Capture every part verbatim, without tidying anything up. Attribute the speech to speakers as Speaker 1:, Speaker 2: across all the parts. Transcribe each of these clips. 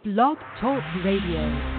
Speaker 1: Blog Talk Radio.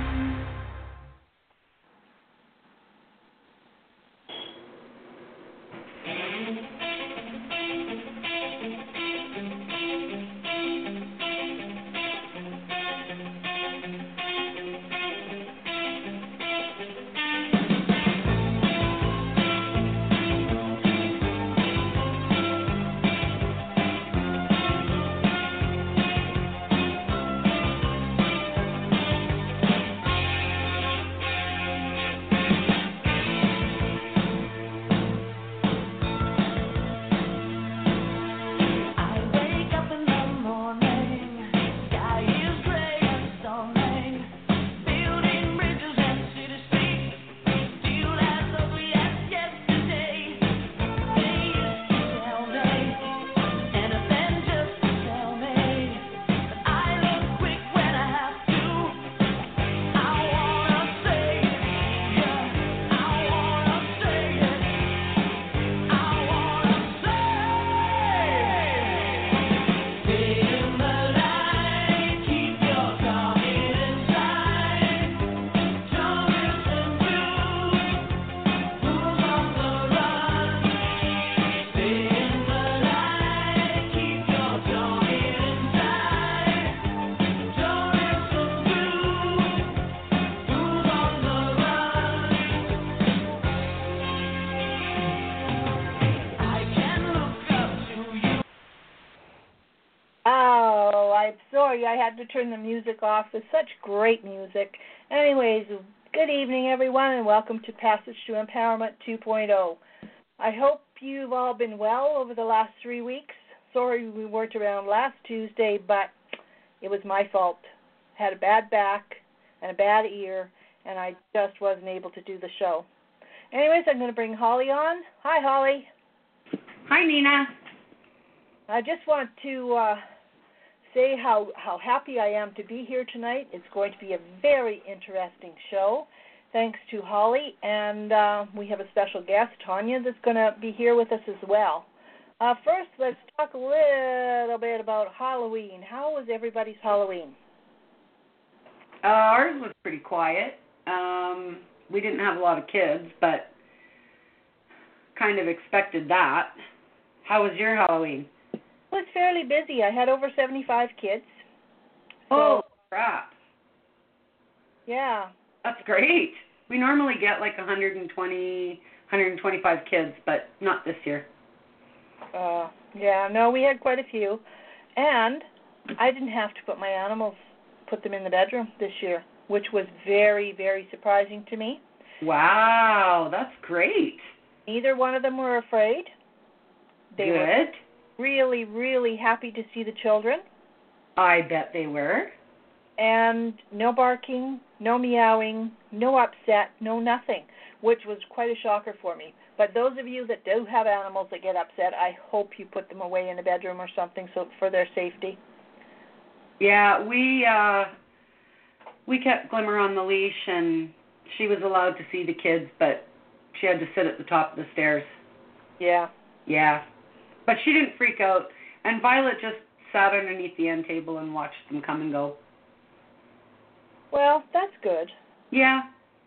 Speaker 2: I had to turn the music off. It's such great music. Anyways, good evening, everyone, and welcome to Passage to Empowerment two point oh. I hope you've all been well over the last three weeks. Sorry we weren't around last Tuesday, but it was my fault. I had a bad back and a bad ear, and I just wasn't able to do the show. Anyways, I'm going to bring Holly on. Hi, Holly.
Speaker 3: Hi, Nina.
Speaker 2: I just want to... Uh, say how, how happy I am to be here tonight. It's going to be a very interesting show, thanks to Holly, and uh, we have a special guest, Tanya, that's going to be here with us as well. Uh, first, let's talk a little bit about Halloween. How was everybody's Halloween?
Speaker 3: Uh, ours was pretty quiet. Um, we didn't have a lot of kids, but kind of expected that. How was your Halloween?
Speaker 2: It was fairly busy. I had over seventy-five kids. So,
Speaker 3: oh, crap.
Speaker 2: Yeah.
Speaker 3: That's great. We normally get like one hundred twenty, one hundred twenty-five kids, but not this year.
Speaker 2: Uh, yeah, no, we had quite a few. And I didn't have to put my animals, put them in the bedroom this year, which was very, very surprising to me.
Speaker 3: Wow, that's great.
Speaker 2: Neither one of them were afraid. They
Speaker 3: Good.
Speaker 2: Were really, really happy to see the children.
Speaker 3: I bet they were.
Speaker 2: And no barking, no meowing, no upset, no nothing, which was quite a shocker for me. But those of you that do have animals that get upset, I hope you put them away in a bedroom or something so for their safety.
Speaker 3: Yeah, we uh, we kept Glimmer on the leash, and she was allowed to see the kids, but she had to sit at the top of the stairs.
Speaker 2: Yeah.
Speaker 3: Yeah. But she didn't freak out, and Violet just sat underneath the end table and watched them come and go.
Speaker 2: Well, that's good.
Speaker 3: Yeah.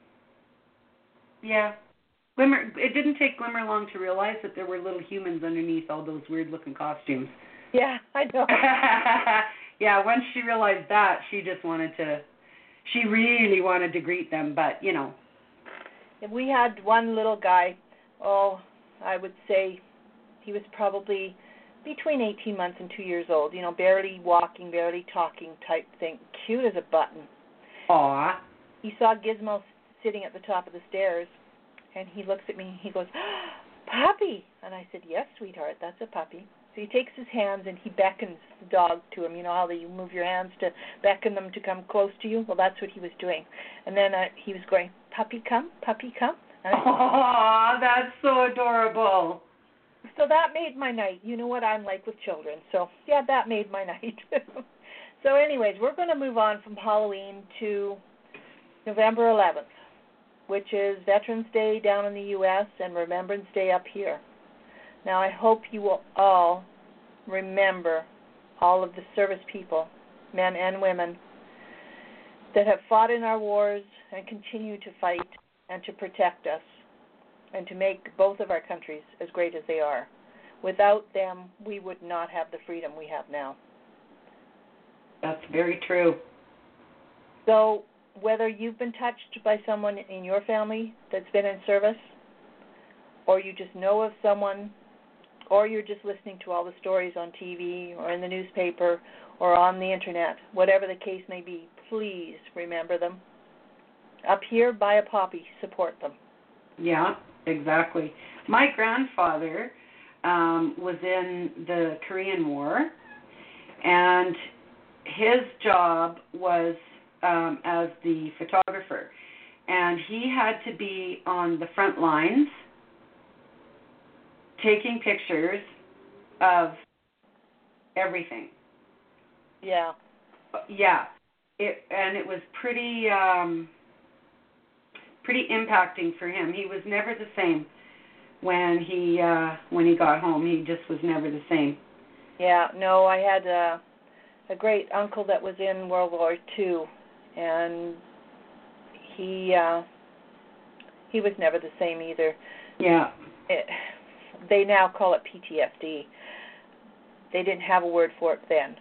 Speaker 3: Yeah. Glimmer. It didn't take Glimmer long to realize that there were little humans underneath all those weird-looking costumes.
Speaker 2: Yeah, I know.
Speaker 3: Yeah, once she realized that, she just wanted to, she really wanted to greet them, but, you know.
Speaker 2: We had one little guy, oh, I would say, he was probably between eighteen months and two years old, you know, barely walking, barely talking type thing, cute as a button.
Speaker 3: Aw.
Speaker 2: He saw Gizmo sitting at the top of the stairs, and he looks at me and he goes, "Puppy!" And I said, "Yes, sweetheart, that's a puppy." So he takes his hands and he beckons the dog to him. You know how you move your hands to beckon them to come close to you? Well, that's what he was doing. And then uh, he was going, "Puppy, come, puppy, come."
Speaker 3: Aw, that's so adorable.
Speaker 2: So that made my night. You know what I'm like with children. So, yeah, that made my night. So, anyways, we're going to move on from Halloween to November eleventh, which is Veterans Day down in the U S and Remembrance Day up here. Now, I hope you will all remember all of the service people, men and women, that have fought in our wars and continue to fight and to protect us and to make both of our countries as great as they are. Without them, we would not have the freedom we have now.
Speaker 3: That's very true.
Speaker 2: So whether you've been touched by someone in your family that's been in service, or you just know of someone, or you're just listening to all the stories on T V or in the newspaper or on the internet, whatever the case may be, please remember them. Up here, buy a poppy, support them.
Speaker 3: Yeah, exactly. My grandfather um, was in the Korean War, and his job was um, as the photographer, and he had to be on the front lines taking pictures of everything.
Speaker 2: Yeah.
Speaker 3: Yeah. It, and it was pretty um, pretty impacting for him. He was never the same when he uh, when he got home. He just was never the same.
Speaker 2: Yeah. No, I had a, a great uncle that was in World War Two, and he uh, he was never the same either.
Speaker 3: Yeah.
Speaker 2: It, they now call it P T S D. They didn't have a word for it then.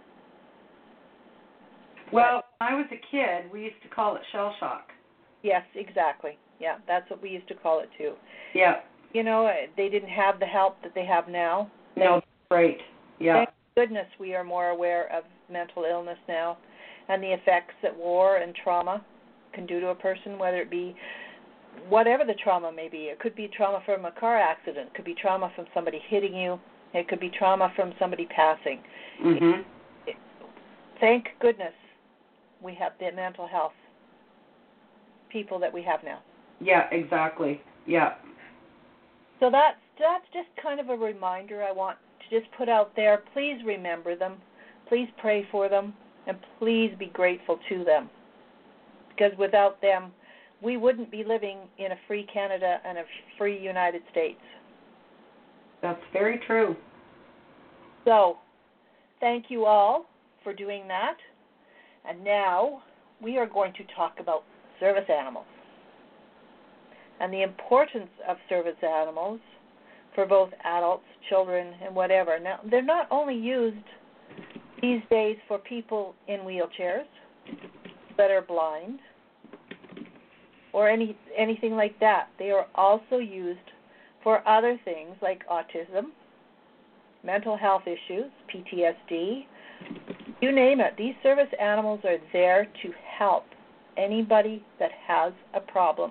Speaker 3: Well, when I was a kid, we used to call it shell shock.
Speaker 2: Yes, exactly. Yeah, that's what we used to call it too.
Speaker 3: Yeah.
Speaker 2: You know, they didn't have the help that they have now.
Speaker 3: No, right. Yeah.
Speaker 2: Thank goodness we are more aware of mental illness now and the effects that war and trauma can do to a person, whether it be whatever the trauma may be. It could be trauma from a car accident. It could be trauma from somebody hitting you. It could be trauma from somebody passing.
Speaker 3: Mhm.
Speaker 2: It, it, thank goodness we have the mental health people that we have now.
Speaker 3: Yeah, exactly. Yeah.
Speaker 2: So that's that's just kind of a reminder I want to just put out there. Please remember them. Please pray for them. And please be grateful to them. Because without them, we wouldn't be living in a free Canada and a free United States.
Speaker 3: That's very true.
Speaker 2: So, thank you all for doing that. And now we are going to talk about service animals and the importance of service animals for both adults, children, and whatever. Now, they're not only used these days for people in wheelchairs that are blind or any anything like that. They are also used for other things like autism, mental health issues, P T S D, you name it. These service animals are there to help anybody that has a problem.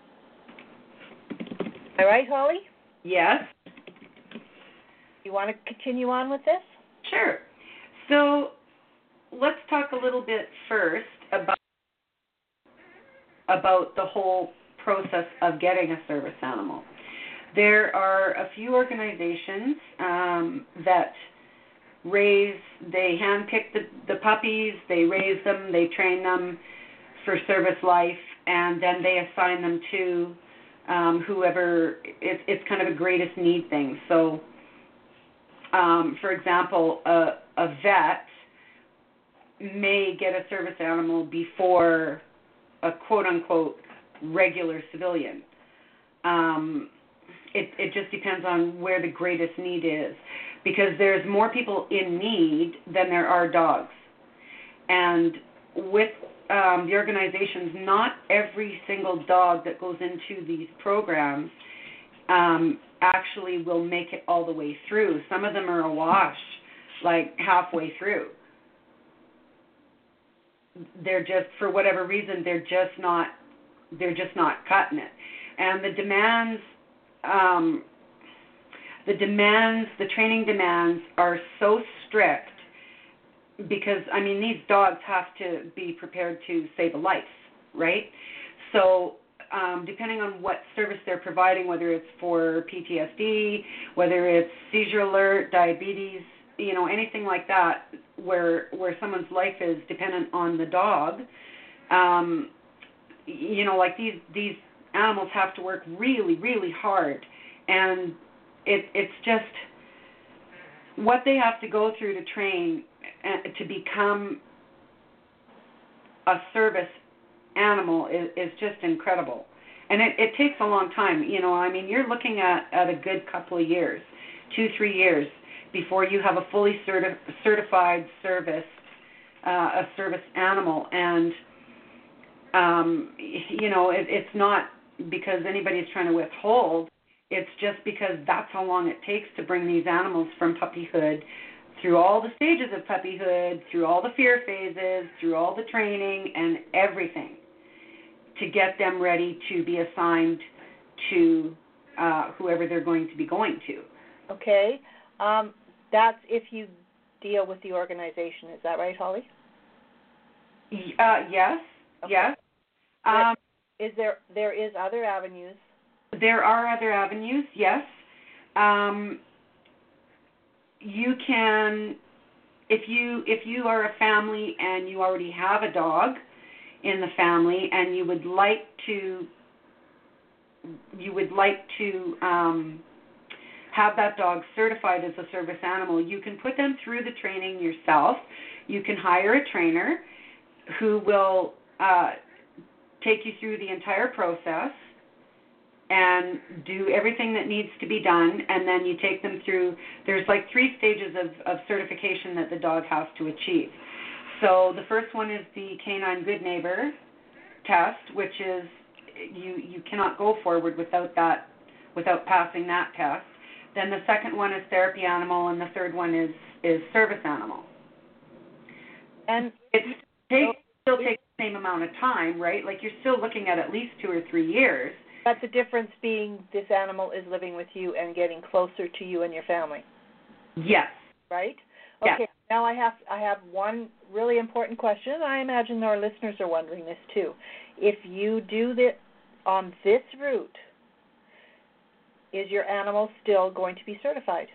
Speaker 2: All right, Holly?
Speaker 3: Yes.
Speaker 2: You want to continue on with this?
Speaker 3: Sure. So let's talk a little bit first about about the whole process of getting a service animal. There are a few organizations um, that raise, they handpick the, the puppies, they raise them, they train them for service life, and then they assign them to um, whoever, it, it's kind of a greatest need thing. So, um, for example, a, a vet may get a service animal before a quote-unquote regular civilian. Um, it, it just depends on where the greatest need is, because there's more people in need than there are dogs. And with um, the organizations, not every single dog that goes into these programs um, actually will make it all the way through. Some of them are awash, like halfway through. They're just, for whatever reason, they're just not, they're just not cutting it. And the demands, um, the demands, the training demands are so strict because, I mean, these dogs have to be prepared to save a life, right? So um, depending on what service they're providing, whether it's for P T S D, whether it's seizure alert, diabetes, you know, anything like that, where where someone's life is dependent on the dog, um, you know, like these these animals have to work really, really hard, and it it's just what they have to go through to train uh, to become a service animal is, is just incredible. And it, it takes a long time. You know, I mean, you're looking at, at a good couple of years, two, three years, before you have a fully certi- certified service, uh, a service animal. And, um, you know, it, it's not because anybody's trying to withhold. It's just because that's how long it takes to bring these animals from puppyhood through all the stages of puppyhood, through all the fear phases, through all the training and everything, to get them ready to be assigned to uh, whoever they're going to be going to.
Speaker 2: Okay. Um, that's if you deal with the organization. Is that right, Holly?
Speaker 3: Uh, yes,
Speaker 2: Okay.
Speaker 3: yes. Um,
Speaker 2: is there there is other avenues?
Speaker 3: There are other avenues, yes. Um, you can, if you if you are a family and you already have a dog in the family and you would like to you would like to um, have that dog certified as a service animal, you can put them through the training yourself. You can hire a trainer who will uh, take you through the entire process and do everything that needs to be done, and then you take them through, there's like three stages of, of certification that the dog has to achieve. So the first one is the Canine Good Neighbor test, which is you, you cannot go forward without that, without passing that test. Then the second one is therapy animal, and the third one is, is service animal.
Speaker 2: And
Speaker 3: it takes, still takes the same amount of time, right? Like you're still looking at at least two or three years.
Speaker 2: But the difference being this animal is living with you and getting closer to you and your family.
Speaker 3: Yes.
Speaker 2: Right?
Speaker 3: Yes.
Speaker 2: Okay, now I have I have one really important question. I imagine our listeners are wondering this too. If you do this on this route, is your animal still going to be certified?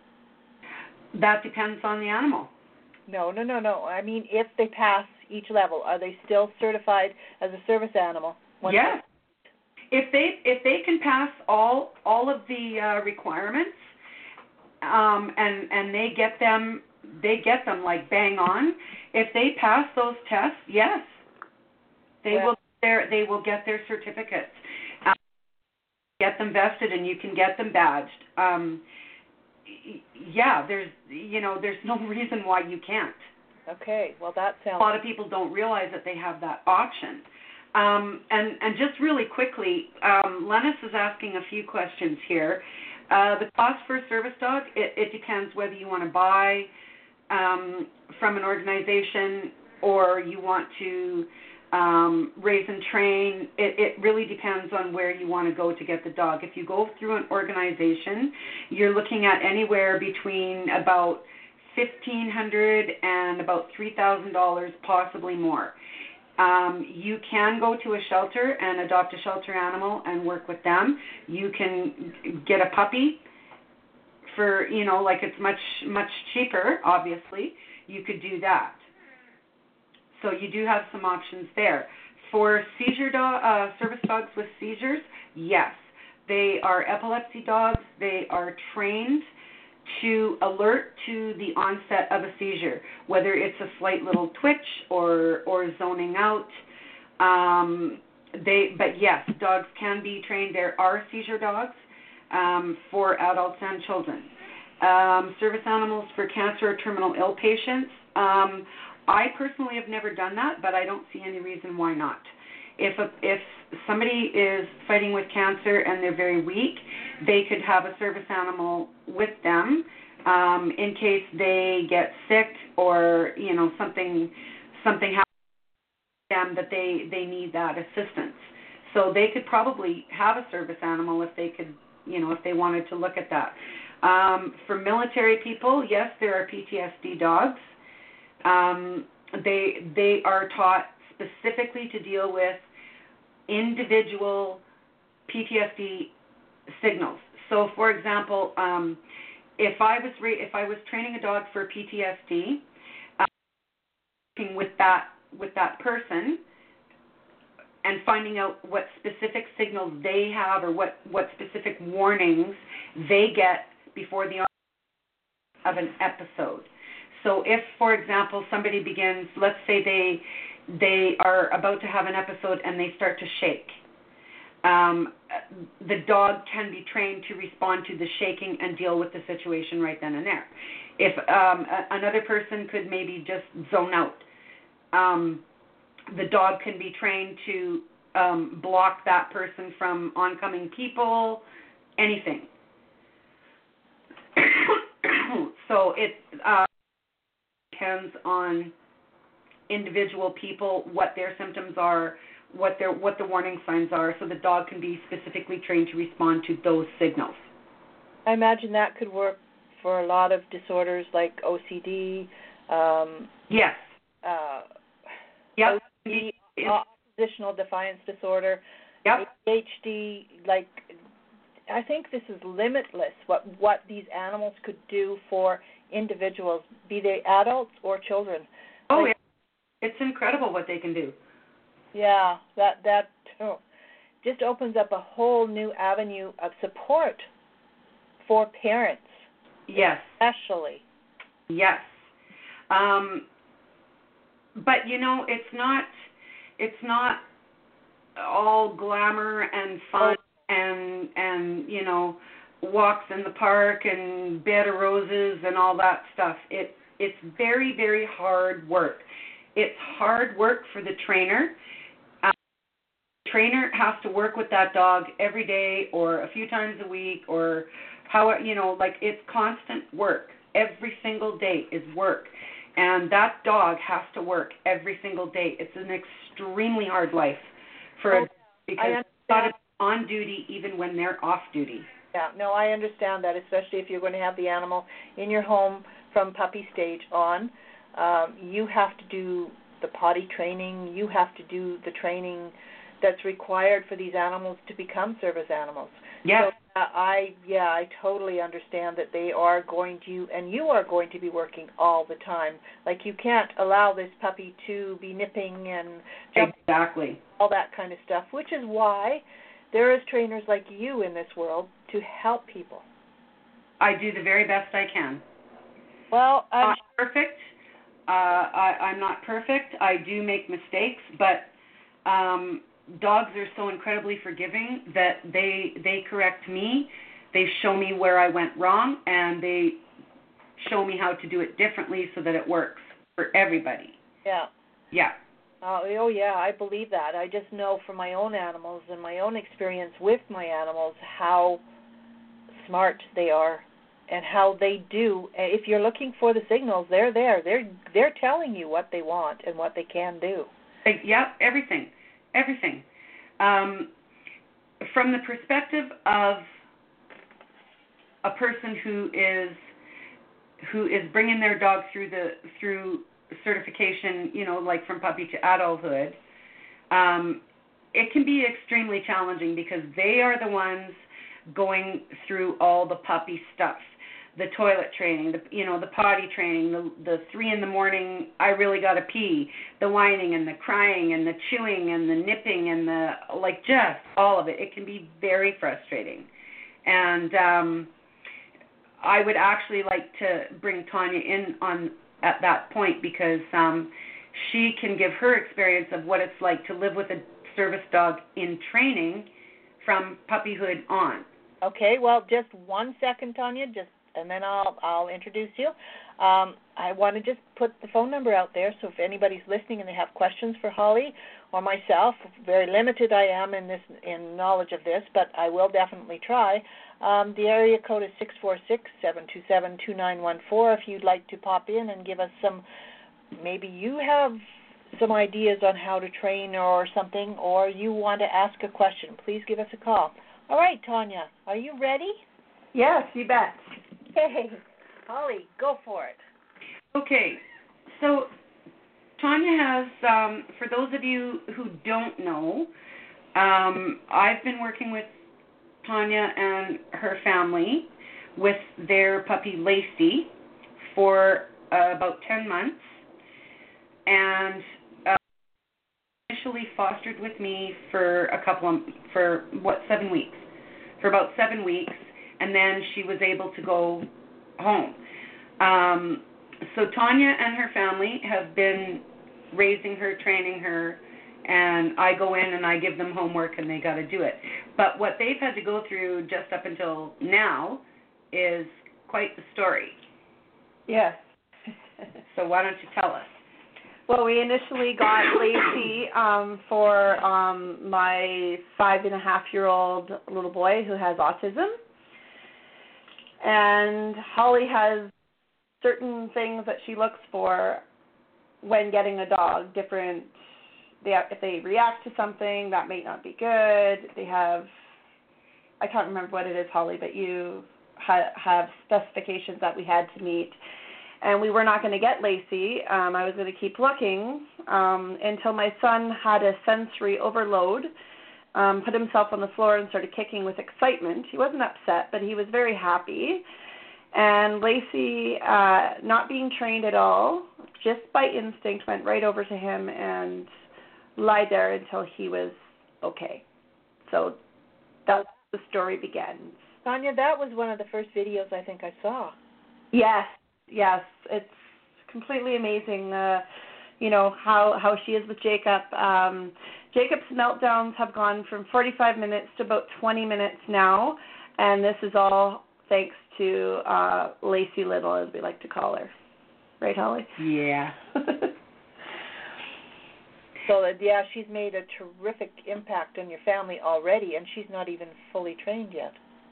Speaker 3: That depends on the animal.
Speaker 2: No, no, no, no. I mean, if they pass each level, are they still certified as a service animal?
Speaker 3: Yes. If they if they can pass all all of the uh, requirements, um, and and they get them they get them like bang on. If they pass those tests, yes, they
Speaker 2: well,
Speaker 3: will their they will get their certificates. Um, get them vested, and you can get them badged. Um, yeah, there's you know there's no reason why you can't.
Speaker 2: Okay, well that sounds.
Speaker 3: A lot of people don't realize that they have that option. Um, and, and just really quickly, um, Lennis is asking a few questions here. Uh, the cost for a service dog, it, it depends whether you want to buy um, from an organization or you want to um, raise and train. It, it really depends on where you want to go to get the dog. If you go through an organization, you're looking at anywhere between about fifteen hundred dollars and about three thousand dollars, possibly more. Um, you can go to a shelter and adopt a shelter animal and work with them. You can get a puppy for, you know, like it's much, much cheaper, obviously. You could do that. So you do have some options there. For seizure dog, uh, service dogs with seizures, yes. They are epilepsy dogs. They are trained to alert to the onset of a seizure, whether it's a slight little twitch or or zoning out. Um, they, but yes, dogs can be trained. There are seizure dogs um, for adults and children. Um, service animals for cancer or terminal ill patients. Um, I personally have never done that, but I don't see any reason why not. If a, if somebody is fighting with cancer and they're very weak, they could have a service animal with them um, in case they get sick or you know something something happens to them that they, they need that assistance. So they could probably have a service animal if they could you know if they wanted to look at that. Um, for military people, yes, there are P T S D dogs. Um, they they are taught specifically to deal with individual P T S D signals. So, for example, um, if I was re- if I was training a dog for P T S D, uh, working with that with that person and finding out what specific signals they have or what, what specific warnings they get before the onset of an episode. So, if, for example, somebody begins, let's say they they are about to have an episode and they start to shake. Um, the dog can be trained to respond to the shaking and deal with the situation right then and there. If um, a, another person could maybe just zone out, um, the dog can be trained to um, block that person from oncoming people, anything. So it uh, depends on individual people, what their symptoms are, what their what the warning signs are, so the dog can be specifically trained to respond to those signals.
Speaker 2: I imagine that could work for a lot of disorders like O C D. Um,
Speaker 3: yes.
Speaker 2: Uh,
Speaker 3: yep.
Speaker 2: O C D, oppositional defiance disorder.
Speaker 3: Yep.
Speaker 2: A D H D. Like, I think this is limitless. What what these animals could do for individuals, be they adults or children.
Speaker 3: Oh,
Speaker 2: like,
Speaker 3: it's incredible what they can do.
Speaker 2: Yeah, that that oh, just opens up a whole new avenue of support for parents.
Speaker 3: Yes.
Speaker 2: Especially.
Speaker 3: Yes. Um, but you know, it's not it's not all glamour and fun oh. and and you know, walks in the park and bed of roses and all that stuff. It it's very, very hard work. It's hard work for the trainer. Um, the trainer has to work with that dog every day or a few times a week or how, you know, like it's constant work. Every single day is work. And that dog has to work every single day. It's an extremely hard life for
Speaker 2: oh,
Speaker 3: a, because they've got to be on duty even when they're off duty.
Speaker 2: Yeah, no, I understand that, especially if you're going to have the animal in your home from puppy stage on. Um, you have to do the potty training. You have to do the training that's required for these animals to become service animals.
Speaker 3: Yes.
Speaker 2: So, uh, I, yeah, I totally understand that they are going to, and you are going to be working all the time. Like, you can't allow this puppy to be nipping and jumping,
Speaker 3: exactly,
Speaker 2: all that kind of stuff, which is why there is trainers like you in this world to help people.
Speaker 3: I do the very best I can.
Speaker 2: Well, I'm
Speaker 3: not perfect. Uh, I, I'm not perfect. I do make mistakes, but um, dogs are so incredibly forgiving that they they correct me. They show me where I went wrong, and they show me how to do it differently so that it works for everybody.
Speaker 2: Yeah.
Speaker 3: Yeah.
Speaker 2: Uh, oh, yeah, I believe that. I just know from my own animals and my own experience with my animals how smart they are and how they do. If you're looking for the signals, they're there. They're they're telling you what they want and what they can do.
Speaker 3: Yeah, everything, everything. Um, from the perspective of a person who is who is bringing their dog through the through certification, you know, like from puppy to adulthood, um, it can be extremely challenging because they are the ones going through all the puppy stuff, the toilet training, the you know, the potty training, the the three in the morning, I really gotta pee, the whining and the crying and the chewing and the nipping and the like, just all of it. It can be very frustrating, and um, I would actually like to bring Tanya in on at that point because um, she can give her experience of what it's like to live with a service dog in training from puppyhood on.
Speaker 2: Okay, well, just one second, Tanya, just and then I'll I'll introduce you. Um, I want to just put the phone number out there, so if anybody's listening and they have questions for Holly or myself, very limited I am in this in knowledge of this, but I will definitely try. Um, the area code is six four six, seven two seven, two nine one four if you'd like to pop in and give us some, maybe you have some ideas on how to train or something, or you want to ask a question, please give us a call. All right, Tanya, are you ready?
Speaker 4: Yes, you bet.
Speaker 2: Hey, Holly, go for it.
Speaker 3: Okay, so Tanya has, um, for those of you who don't know, um, I've been working with Tanya and her family with their puppy Lacey for uh, about ten months, and uh, initially fostered with me for a couple of, for what, seven weeks, for about seven weeks, and then she was able to go home. Um, so Tanya and her family have been raising her, training her, and I go in and I give them homework and they got to do it. But what they've had to go through just up until now is quite the story.
Speaker 2: Yes.
Speaker 3: So why don't you tell us?
Speaker 4: Well, we initially got Lacey um, for um, my five and a half year old little boy who has autism. And Holly has certain things that she looks for when getting a dog. Different, they have, if they react to something, that may not be good. They have, I can't remember what it is, Holly, but you ha- have specifications that we had to meet. And we were not going to get Lacey. Um, I was going to keep looking um, until my son had a sensory overload, um, put himself on the floor and started kicking with excitement. He wasn't upset, but he was very happy. And Lacey, uh, not being trained at all, just by instinct, went right over to him and lied there until he was okay. So that's the story begins.
Speaker 2: Sonia, that was one of the first videos I think I saw.
Speaker 4: Yes. Yes, it's completely amazing, uh, you know, how, how she is with Jacob. Um, Jacob's meltdowns have gone from forty-five minutes to about twenty minutes now, and this is all thanks to uh, Lacey Little, as we like to call her. Right, Holly?
Speaker 3: Yeah.
Speaker 2: So, that, yeah, she's made a terrific impact on your family already, and she's not even fully trained yet.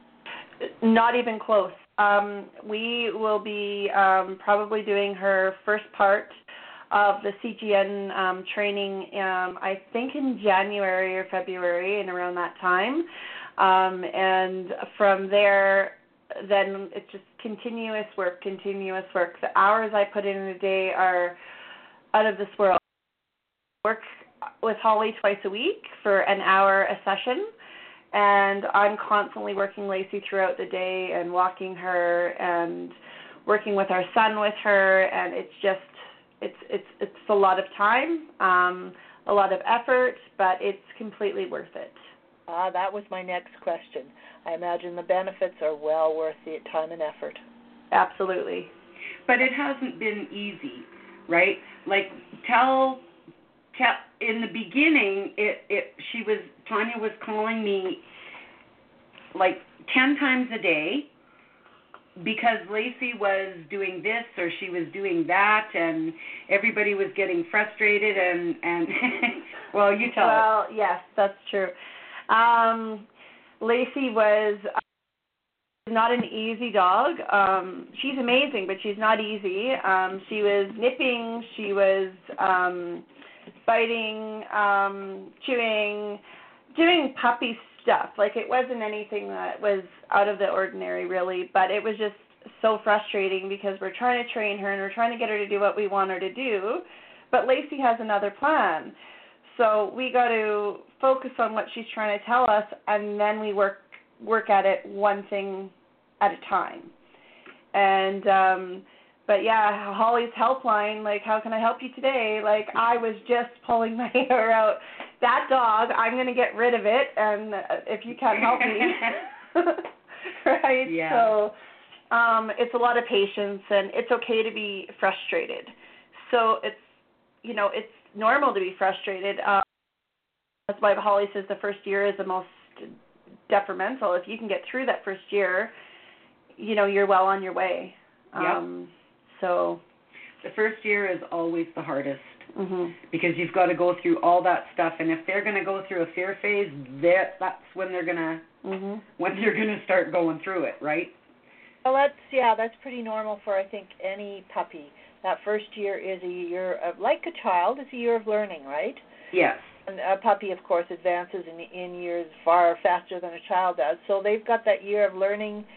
Speaker 4: Not even close. Um, we will be um, probably doing her first part of the C G N um, training, um, I think in January or February and around that time. Um, and from there, then it's just continuous work, continuous work. The hours I put in a day are out of this world. I work with Holly twice a week for an hour a session. And I'm constantly working Lacey throughout the day and walking her and working with our son with her, and it's just it's it's it's a lot of time, um, a lot of effort, but it's completely worth it.
Speaker 2: Ah, that was my next question. I imagine the benefits are well worth the time and effort.
Speaker 4: Absolutely.
Speaker 3: But it hasn't been easy, right? Like tell tell in the beginning, it it she was Tanya was calling me like ten times a day because Lacey was doing this or she was doing that, and everybody was getting frustrated and and well, you tell
Speaker 4: well,
Speaker 3: us.
Speaker 4: Well, yes, that's true. Um, Lacey was not an easy dog. Um, she's amazing, but she's not easy. Um, she was nipping, she was um, biting, um, chewing, doing puppy stuff. Like, it wasn't anything that was out of the ordinary, really, but it was just so frustrating because we're trying to train her and we're trying to get her to do what we want her to do, but Lacey has another plan. So we got to focus on what she's trying to tell us, and then we work work at it one thing at a time. And um but yeah, Holly's helpline, like, how can I help you today? Like, I was just pulling my hair out. That dog, I'm going to get rid of it, and if you can't help me, right?
Speaker 3: Yeah.
Speaker 4: So um, it's a lot of patience, and it's okay to be frustrated. So it's, you know, it's normal to be frustrated. Um, that's why Holly says the first year is the most detrimental. If you can get through that first year, you know, you're well on your way.
Speaker 3: Yep.
Speaker 4: Um, so
Speaker 3: the first year is always the hardest
Speaker 4: mm-hmm.
Speaker 3: because you've got to go through all that stuff, and if they're going to go through a fear phase, that's when they're going to
Speaker 4: mm-hmm.
Speaker 3: when they're going to start going through it, right?
Speaker 2: Well, that's yeah, that's pretty normal for, I think, any puppy. That first year is a year of, like a child, it's a year of learning, right?
Speaker 3: Yes.
Speaker 2: And a puppy, of course, advances in in years far faster than a child does. So they've got that year of learning.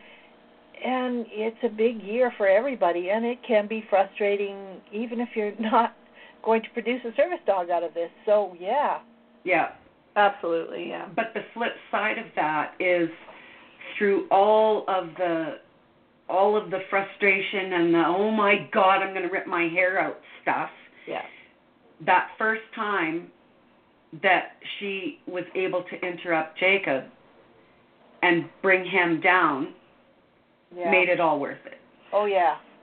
Speaker 2: And it's a big year for everybody, and it can be frustrating even if you're not going to produce a service dog out of this. So, yeah.
Speaker 3: Yeah.
Speaker 4: Absolutely, yeah.
Speaker 3: But the flip side of that is through all of the all of the frustration and the, oh, my God, I'm going to rip my hair out stuff,
Speaker 4: yeah.
Speaker 3: that first time that she was able to interrupt Jacob and bring him down,
Speaker 2: Yeah.
Speaker 3: made it all worth it.
Speaker 2: Oh, yeah.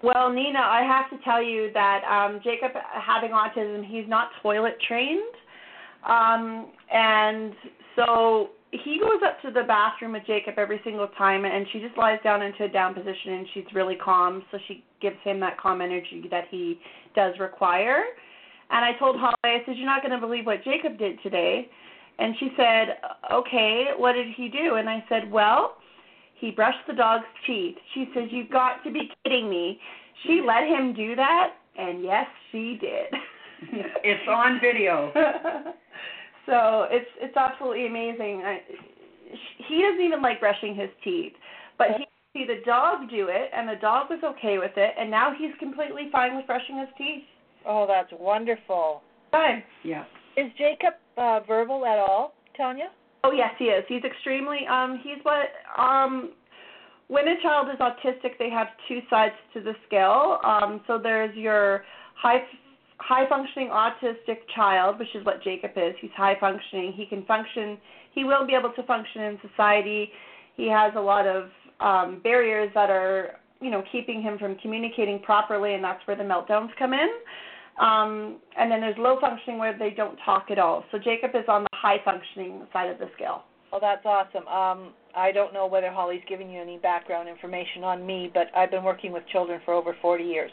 Speaker 4: Well, Nina, I have to tell you that um, Jacob, having autism, he's not toilet trained. Um, and so he goes up to the bathroom with Jacob every single time, and she just lies down into a down position, and she's really calm, so she gives him that calm energy that he does require. And I told Holly, I said, you're not going to believe what Jacob did today. And she said, okay, what did he do? And I said, well, he brushed the dog's teeth. She says, you've got to be kidding me. She let him do that, and yes, she did.
Speaker 3: It's on video.
Speaker 4: So it's it's absolutely amazing. I, he doesn't even like brushing his teeth, but he see the dog do it, and the dog was okay with it, and now he's completely fine with brushing his teeth.
Speaker 2: Oh, that's wonderful.
Speaker 4: Fine.
Speaker 3: Yeah.
Speaker 2: Is Jacob uh, verbal at all, Tanya?
Speaker 4: Oh yes, he is. He's extremely. Um, he's what. Um, when a child is autistic, they have two sides to the scale. Um, so there's your high. high-functioning autistic child, which is what Jacob is. He's high-functioning. He can function. He will be able to function in society. He has a lot of um, barriers that are, you know, keeping him from communicating properly, and that's where the meltdowns come in. Um, and then there's low-functioning where they don't talk at all. So Jacob is on the high-functioning side of the scale.
Speaker 2: Oh, that's awesome. Um, I don't know whether Holly's giving you any background information on me, but I've been working with children for over forty years.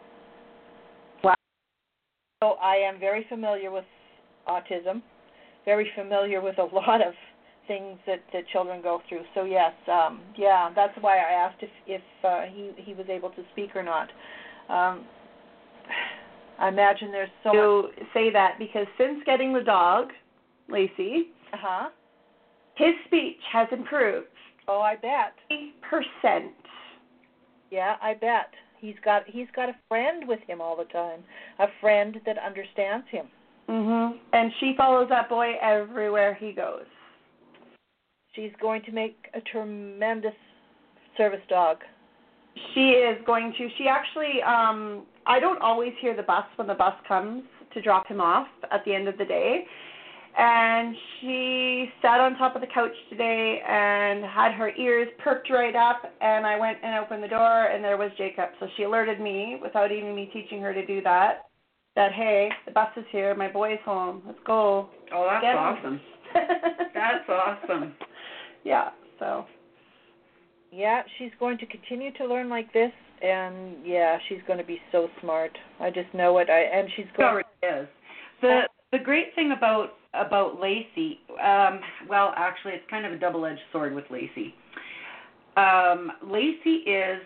Speaker 2: So I am very familiar with autism, very familiar with a lot of things that, that children go through. So yes, um, yeah, that's why I asked if, if uh, he, he was able to speak or not. Um, I imagine there's so
Speaker 4: to
Speaker 2: much.
Speaker 4: say that because since getting the dog, Lacey,
Speaker 2: Uh-huh.
Speaker 4: his speech has improved.
Speaker 2: Oh, I bet.
Speaker 4: eighty percent.
Speaker 2: Yeah, I bet. He's got he's got a friend with him all the time, a friend that understands him.
Speaker 4: Mhm. And she follows that boy everywhere he goes.
Speaker 2: She's going to make a tremendous service dog.
Speaker 4: She is going to. She actually. Um, I don't always hear the bus when the bus comes to drop him off at the end of the day. And she sat on top of the couch today and had her ears perked right up, and I went and opened the door, and there was Jacob. So she alerted me, without even me teaching her to do that, that, hey, the bus is here, my boy's home, let's go.
Speaker 3: Oh, that's
Speaker 4: Get
Speaker 3: awesome. That's awesome.
Speaker 4: Yeah, so.
Speaker 2: Yeah, she's going to continue to learn like this, and, yeah, she's going to be so smart. I just know it. I And she's going
Speaker 3: She already is. The, the great thing about about Lacey, um, well, actually, it's kind of a double-edged sword with Lacey. Um, Lacey is,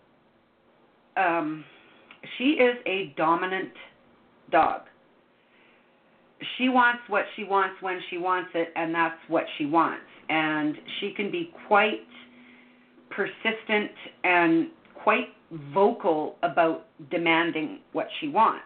Speaker 3: um, she is a dominant dog. She wants what she wants when she wants it, and that's what she wants. And she can be quite persistent and quite vocal about demanding what she wants.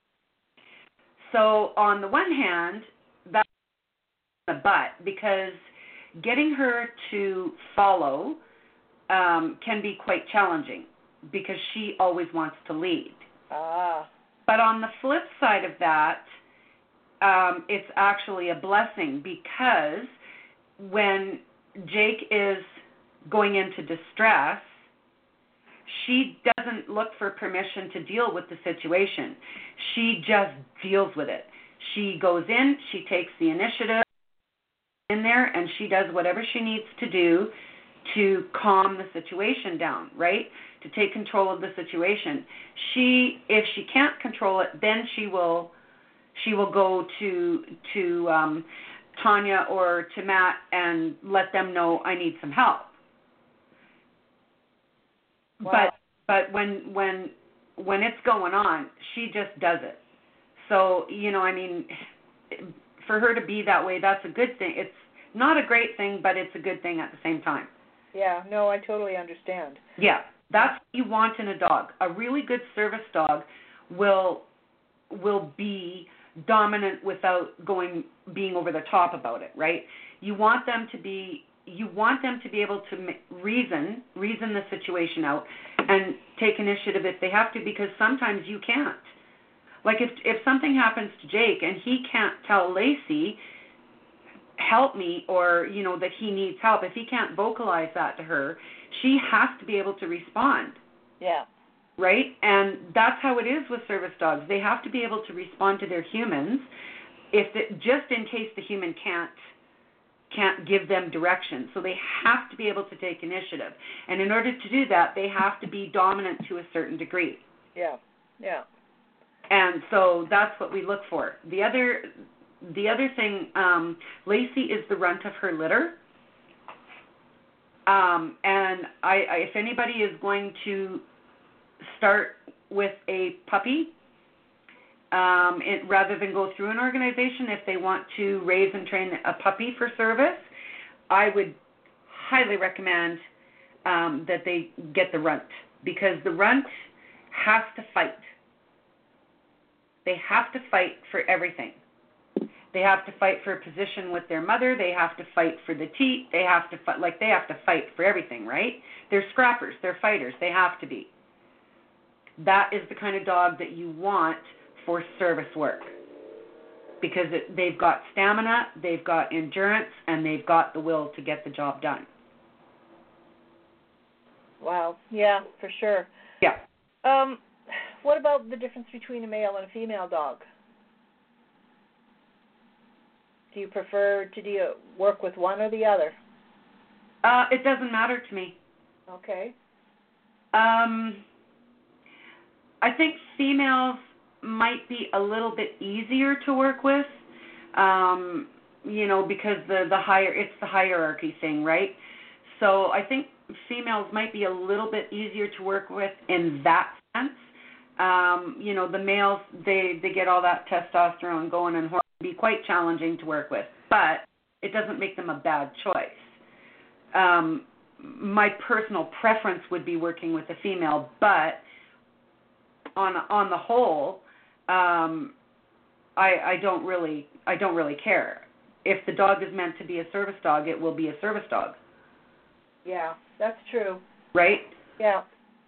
Speaker 3: So on the one hand, that's the butt, because getting her to follow um, can be quite challenging because she always wants to lead.
Speaker 2: Ah.
Speaker 3: But on the flip side of that, um, it's actually a blessing because when Jake is going into distress, she doesn't look for permission to deal with the situation. She just deals with it. She goes in, she takes the initiative in there, and she does whatever she needs to do to calm the situation down, right? To take control of the situation. She, if she can't control it, then she will, she will go to to um, Tanya or to Matt and let them know I need some help.
Speaker 2: Wow.
Speaker 3: But but when when when it's going on, she just does it. So, you know, I mean, for her to be that way, that's a good thing. It's not a great thing, but it's a good thing at the same time.
Speaker 2: Yeah, no, I totally understand.
Speaker 3: Yeah, that's what you want in a dog. A really good service dog will will be dominant without going being over the top about it, right? You want them to be you want them to be able to reason, reason the situation out and take initiative if they have to, because sometimes you can't. Like if if something happens to Jake and he can't tell Lacey, help me, or, you know, that he needs help, if he can't vocalize that to her, she has to be able to respond.
Speaker 2: Yeah.
Speaker 3: right? And that's how it is with service dogs. They have to be able to respond to their humans, if it, just in case the human can't can't give them direction. So they have to be able to take initiative. And in order to do that, they have to be dominant to a certain degree.
Speaker 2: Yeah, yeah.
Speaker 3: And so that's what we look for. The other the other thing, um, Lacey is the runt of her litter. Um, and I, I, if anybody is going to start with a puppy, um, it, rather than go through an organization, if they want to raise and train a puppy for service, I would highly recommend um, that they get the runt, because the runt has to fight. They have to fight for everything. They have to fight for a position with their mother. They have to fight for the teat. They have to fight, like they have to fight for everything, right? They're scrappers. They're fighters. They have to be. That is the kind of dog that you want for service work, because it, they've got stamina, they've got endurance, and they've got the will to get the job done.
Speaker 2: Wow. Yeah, for sure.
Speaker 3: Yeah.
Speaker 2: Um, what about the difference between a male and a female dog? Do you prefer to do you work with one or the other?
Speaker 3: Uh, it doesn't matter to me.
Speaker 2: Okay.
Speaker 3: Um, I think females might be a little bit easier to work with, um, you know, because the, the higher, it's the hierarchy thing, right? So I think females might be a little bit easier to work with in that sense. Um, you know, the males, they, they get all that testosterone going and hormones. Be quite challenging to work with, but it doesn't make them a bad choice. Um, my personal preference would be working with a female, but on on the whole, um, I, I don't really I don't really care. If the dog is meant to be a service dog, it will be a service dog.
Speaker 2: Yeah, that's true.
Speaker 3: Right?
Speaker 2: Yeah.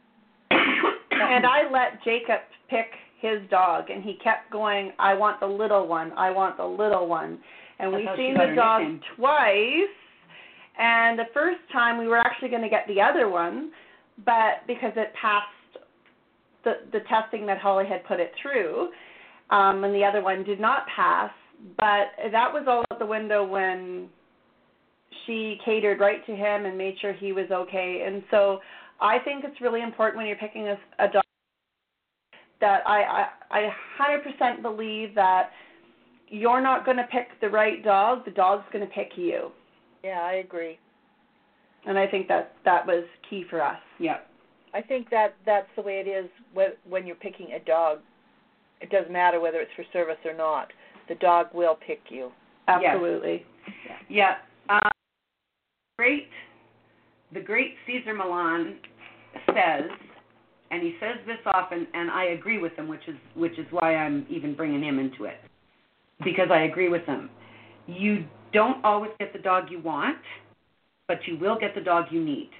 Speaker 4: And I let Jacob pick his dog, and he kept going, I want the little one, I want the little one. And we've seen the dog nickname. twice, and the first time we were actually going to get the other one, but because it passed the, the testing that Holly had put it through, um, and the other one did not pass, but that was all out the window when she catered right to him and made sure he was okay. And so I think it's really important when you're picking a, a dog that I, I, I one hundred percent believe that you're not going to pick the right dog, the dog's going to pick you.
Speaker 2: Yeah, I agree.
Speaker 4: And I think that that was key for us.
Speaker 3: Yeah.
Speaker 2: I think that that's the way it is when you're picking a dog. It doesn't matter whether it's for service or not. The dog will pick you.
Speaker 4: Absolutely.
Speaker 3: Yeah. yeah. Um, great. The great Cesar Millan says, and he says this often, and I agree with him, which is which is why I'm even bringing him into it, because I agree with him. You don't always get the dog you want, but you will get the dog you need.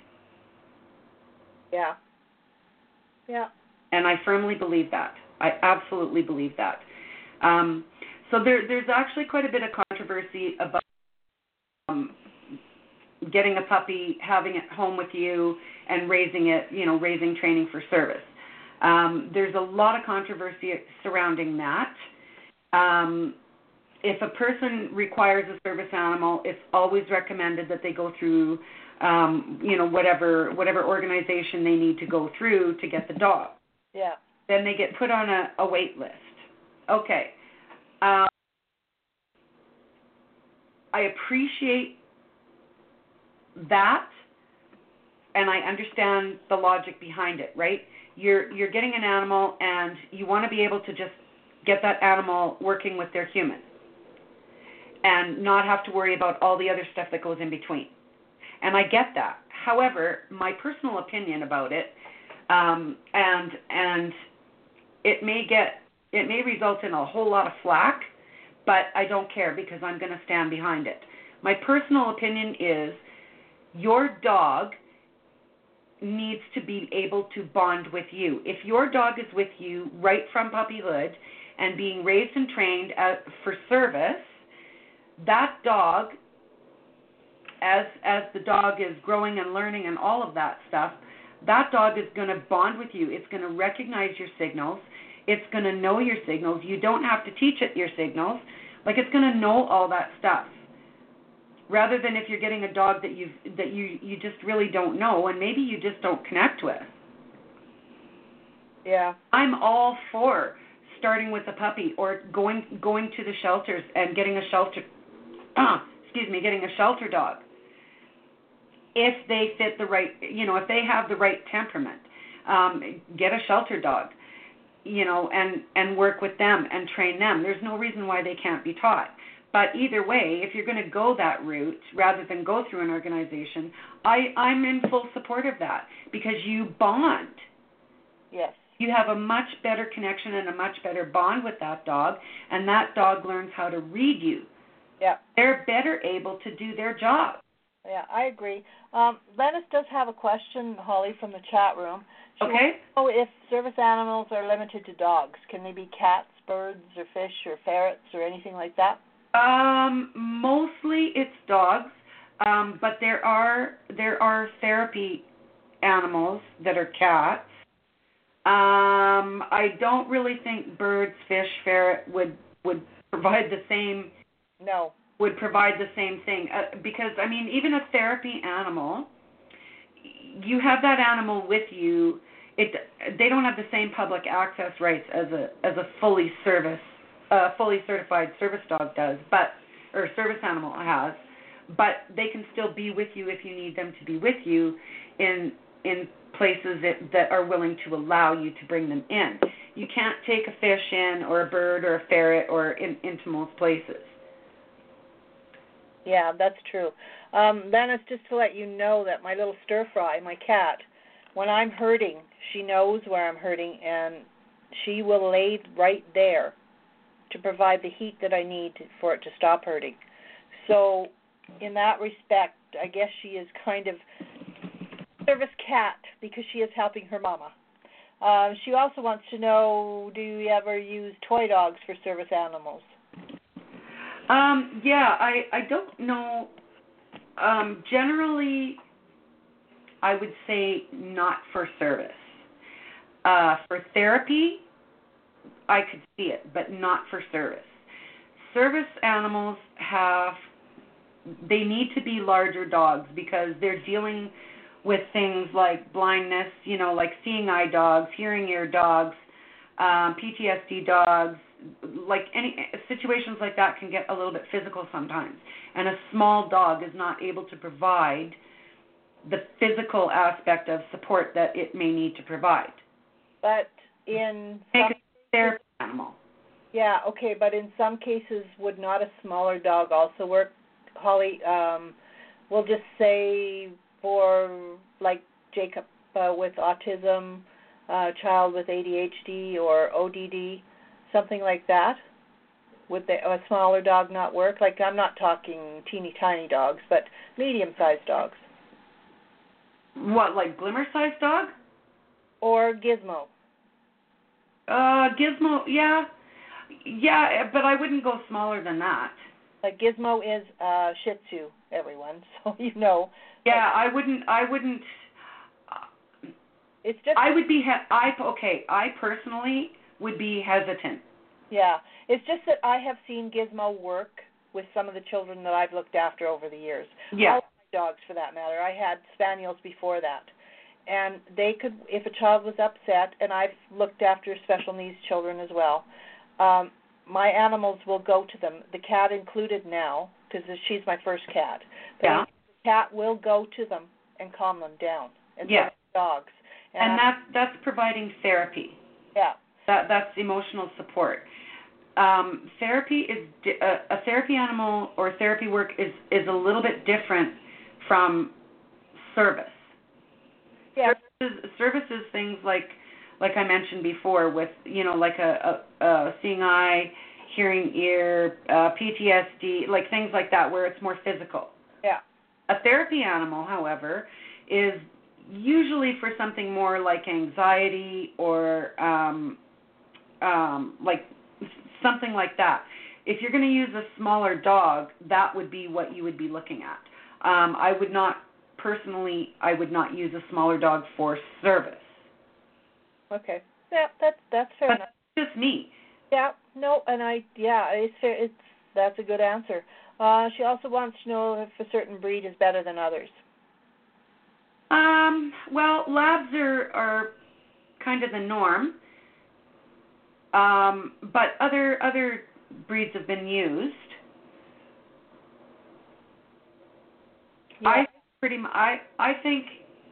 Speaker 2: Yeah. Yeah.
Speaker 3: And I firmly believe that. I absolutely believe that. Um, so there, there's actually quite a bit of controversy about um, getting a puppy, having it home with you, and raising it, you know, raising training for service. Um, there's a lot of controversy surrounding that. Um, if a person requires a service animal, it's always recommended that they go through, um, you know, whatever whatever organization they need to go through to get the dog.
Speaker 2: Yeah.
Speaker 3: Then they get put on a, a wait list. Okay. Um, I appreciate that, and I understand the logic behind it, right? You're you're getting an animal, and you want to be able to just get that animal working with their human and not have to worry about all the other stuff that goes in between. And I get that. However, my personal opinion about it, um, and and it may get it may result in a whole lot of flack, but I don't care because I'm going to stand behind it. My personal opinion is your dog needs to be able to bond with you. If your dog is with you right from puppyhood and being raised and trained as, for service, that dog, as as the dog is growing and learning and all of that stuff, that dog is going to bond with you. It's going to recognize your signals. It's going to know your signals. You don't have to teach it your signals. Like, it's going to know all that stuff. Rather than if you're getting a dog that you that you you just really don't know, and maybe you just don't connect with.
Speaker 2: Yeah.
Speaker 3: I'm all for starting with a puppy or going going to the shelters and getting a shelter. Uh, excuse me, getting a shelter dog. If they fit the right, you know, if they have the right temperament, um, get a shelter dog, you know, and and work with them and train them. There's no reason why they can't be taught. But either way, if you're going to go that route rather than go through an organization, I, I'm in full support of that because you bond.
Speaker 2: Yes.
Speaker 3: You have a much better connection and a much better bond with that dog, and that dog learns how to read you.
Speaker 2: Yeah.
Speaker 3: They're better able to do their job.
Speaker 2: Yeah, I agree. Um, Lennis does have a question, Holly, from the chat room. She
Speaker 3: Okay.
Speaker 2: wants to know if service animals are limited to dogs. Can they be cats, birds, or fish, or ferrets, or anything like that?
Speaker 3: Um, mostly it's dogs, um, but there are there are therapy animals that are cats. Um, I don't really think birds, fish, ferret would would provide the same.
Speaker 2: No.
Speaker 3: Would provide the same thing uh, because I mean even a therapy animal, you have that animal with you. It they don't have the same public access rights as a as a fully service. A fully certified service dog does, but or service animal has, but they can still be with you if you need them to be with you in in places that, that are willing to allow you to bring them in. You can't take a fish in or a bird or a ferret or in, into most places.
Speaker 2: Yeah, that's true. Um, then it's just to let you know that my little stir fry, my cat, when I'm hurting, she knows where I'm hurting, and she will lay right there to provide the heat that I need to, for it to stop hurting. So in that respect, I guess she is kind of service cat because she is helping her mama. Um, she also wants to know, do you ever use toy dogs for service animals?
Speaker 3: Um, yeah, I, I don't know. Um, generally, I would say not for service. Uh, for therapy, I could see it, but not for service. Service animals have, they need to be larger dogs because they're dealing with things like blindness, you know, like seeing eye dogs, hearing ear dogs, um, P T S D dogs, like any situations like that can get a little bit physical sometimes. And a small dog is not able to provide the physical aspect of support that it may need to provide.
Speaker 2: But in
Speaker 3: Make
Speaker 2: some
Speaker 3: a therapy animal.
Speaker 2: Yeah, okay, but in some cases, would not a smaller dog also work, Holly? Um, we'll just say for, like, Jacob uh, with autism, uh, child with A D H D or O D D, something like that. Would they, a smaller dog not work? Like, I'm not talking teeny tiny dogs, but medium-sized dogs.
Speaker 3: What, like Glimmer-sized dog?
Speaker 2: Or Gizmo.
Speaker 3: Uh, Gizmo, yeah. Yeah, but I wouldn't go smaller than that.
Speaker 2: Like Gizmo is uh, Shih Tzu, everyone, so you know.
Speaker 3: Yeah, I wouldn't, I wouldn't, uh,
Speaker 2: it's just.
Speaker 3: I would be, he- I, okay, I personally would be hesitant.
Speaker 2: Yeah, it's just that I have seen Gizmo work with some of the children that I've looked after over the years.
Speaker 3: Yeah.
Speaker 2: All my dogs, for that matter. I had spaniels before that. And they could, if a child was upset, and I've looked after special needs children as well, um, my animals will go to them, the cat included now, because she's my first cat. But
Speaker 3: Yeah.
Speaker 2: the cat will go to them and calm them down. And
Speaker 3: Yeah.
Speaker 2: so dogs.
Speaker 3: And,
Speaker 2: And
Speaker 3: that, that's providing therapy.
Speaker 2: Yeah.
Speaker 3: That That's emotional support. Um, therapy is, di- a, a therapy animal or therapy work is, is a little bit different from service.
Speaker 2: Yeah.
Speaker 3: Services, services, things like, like I mentioned before, with you know, like a, a, a seeing eye, hearing ear, uh, P T S D, like things like that, where it's more physical.
Speaker 2: Yeah.
Speaker 3: A therapy animal, however, is usually for something more like anxiety or um, um, like something like that. If you're going to use a smaller dog, that would be what you would be looking at. Um, I would not personally, I would not use a smaller dog for service.
Speaker 2: Okay. Yeah, that's that's fair
Speaker 3: But
Speaker 2: enough.
Speaker 3: that's just me.
Speaker 2: Yeah, no, and I yeah, it's fair. It's that's a good answer. Uh, she also wants to know if a certain breed is better than others.
Speaker 3: Um, well, labs are are kind of the norm, um, but other other breeds have been used.
Speaker 2: Yeah.
Speaker 3: I pretty mu- I I think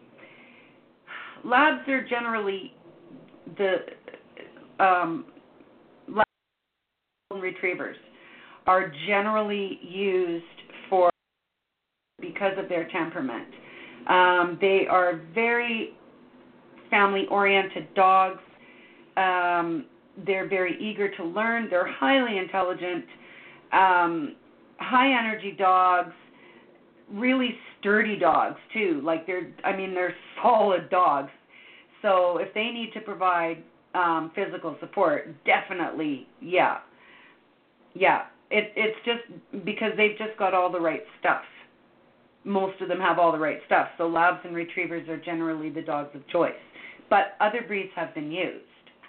Speaker 3: labs are generally the um, labs and retrievers are generally used for because of their temperament. Um, they are very family-oriented dogs. Um, they're very eager to learn. They're highly intelligent, um, high-energy dogs. Really sturdy dogs too. Like they're, I mean, they're solid dogs. So if they need to provide um, physical support, definitely, yeah, yeah. It it's just because they've just got all the right stuff. Most of them have all the right stuff. So labs and retrievers are generally the dogs of choice. But other breeds have been used.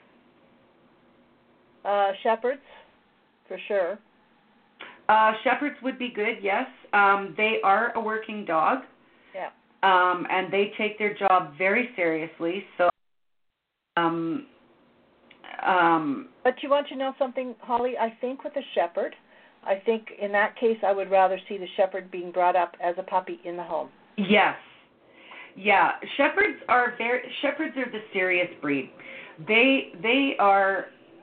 Speaker 2: Uh, shepherds, for sure.
Speaker 3: Uh, shepherds would be good, yes. Um, they are a working dog.
Speaker 2: Yeah.
Speaker 3: Um, and they take their job very seriously. So, um, um,
Speaker 2: But you want to know something, Holly? I think with a shepherd, I think in that case I would rather see the shepherd being brought up as a puppy in the home.
Speaker 3: yes, yeah. Shepherds are very. Shepherds are the serious breed. They they are.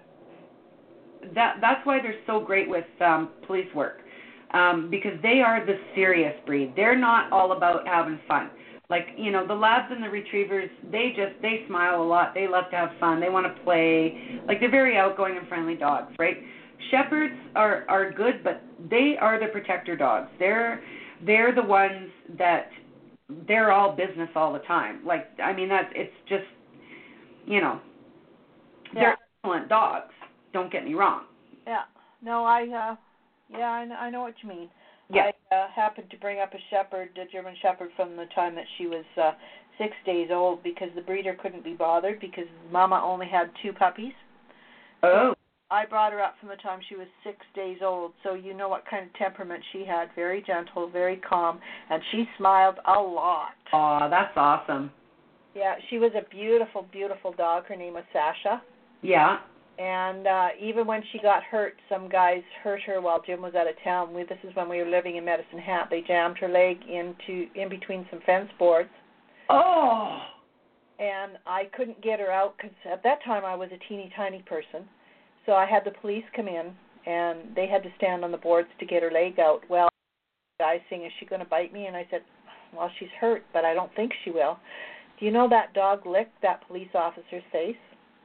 Speaker 3: That that's why they're so great with um, police work, um, because they are the serious breed. They're not all about having fun. Like, you know, the labs and the retrievers, they just they smile a lot. They love to have fun. They want to play. Like, they're very outgoing and friendly dogs, right? Shepherds are are good, but they are the protector dogs. They're they're the ones that they're all business all the time. Like, I mean, that's it's just, you know, they're
Speaker 2: Yeah.
Speaker 3: excellent dogs. Don't get me wrong.
Speaker 2: Yeah. No, I, uh, yeah, I know, I know what you mean.
Speaker 3: Yeah.
Speaker 2: I uh, happened to bring up a shepherd, a German shepherd, from the time that she was uh, six days old because the breeder couldn't be bothered because Mama only had two puppies.
Speaker 3: Oh.
Speaker 2: I brought her up from the time she was six days old, so you know what kind of temperament she had. Very gentle, very calm, and she smiled a lot.
Speaker 3: Aw, that's awesome.
Speaker 2: Yeah, she was a beautiful, beautiful dog. Her name was Sasha.
Speaker 3: Yeah.
Speaker 2: And uh, even when she got hurt, some guys hurt her while Jim was out of town. We, this is when we were living in Medicine Hat. They jammed her leg into in between some fence boards.
Speaker 3: Oh.
Speaker 2: And I couldn't get her out because at that time I was a teeny tiny person. So I had the police come in, and they had to stand on the boards to get her leg out. Well, the guy saying, "Is she going to bite me?" And I said, "Well, she's hurt, but I don't think she will." Do you know that dog licked that police officer's face?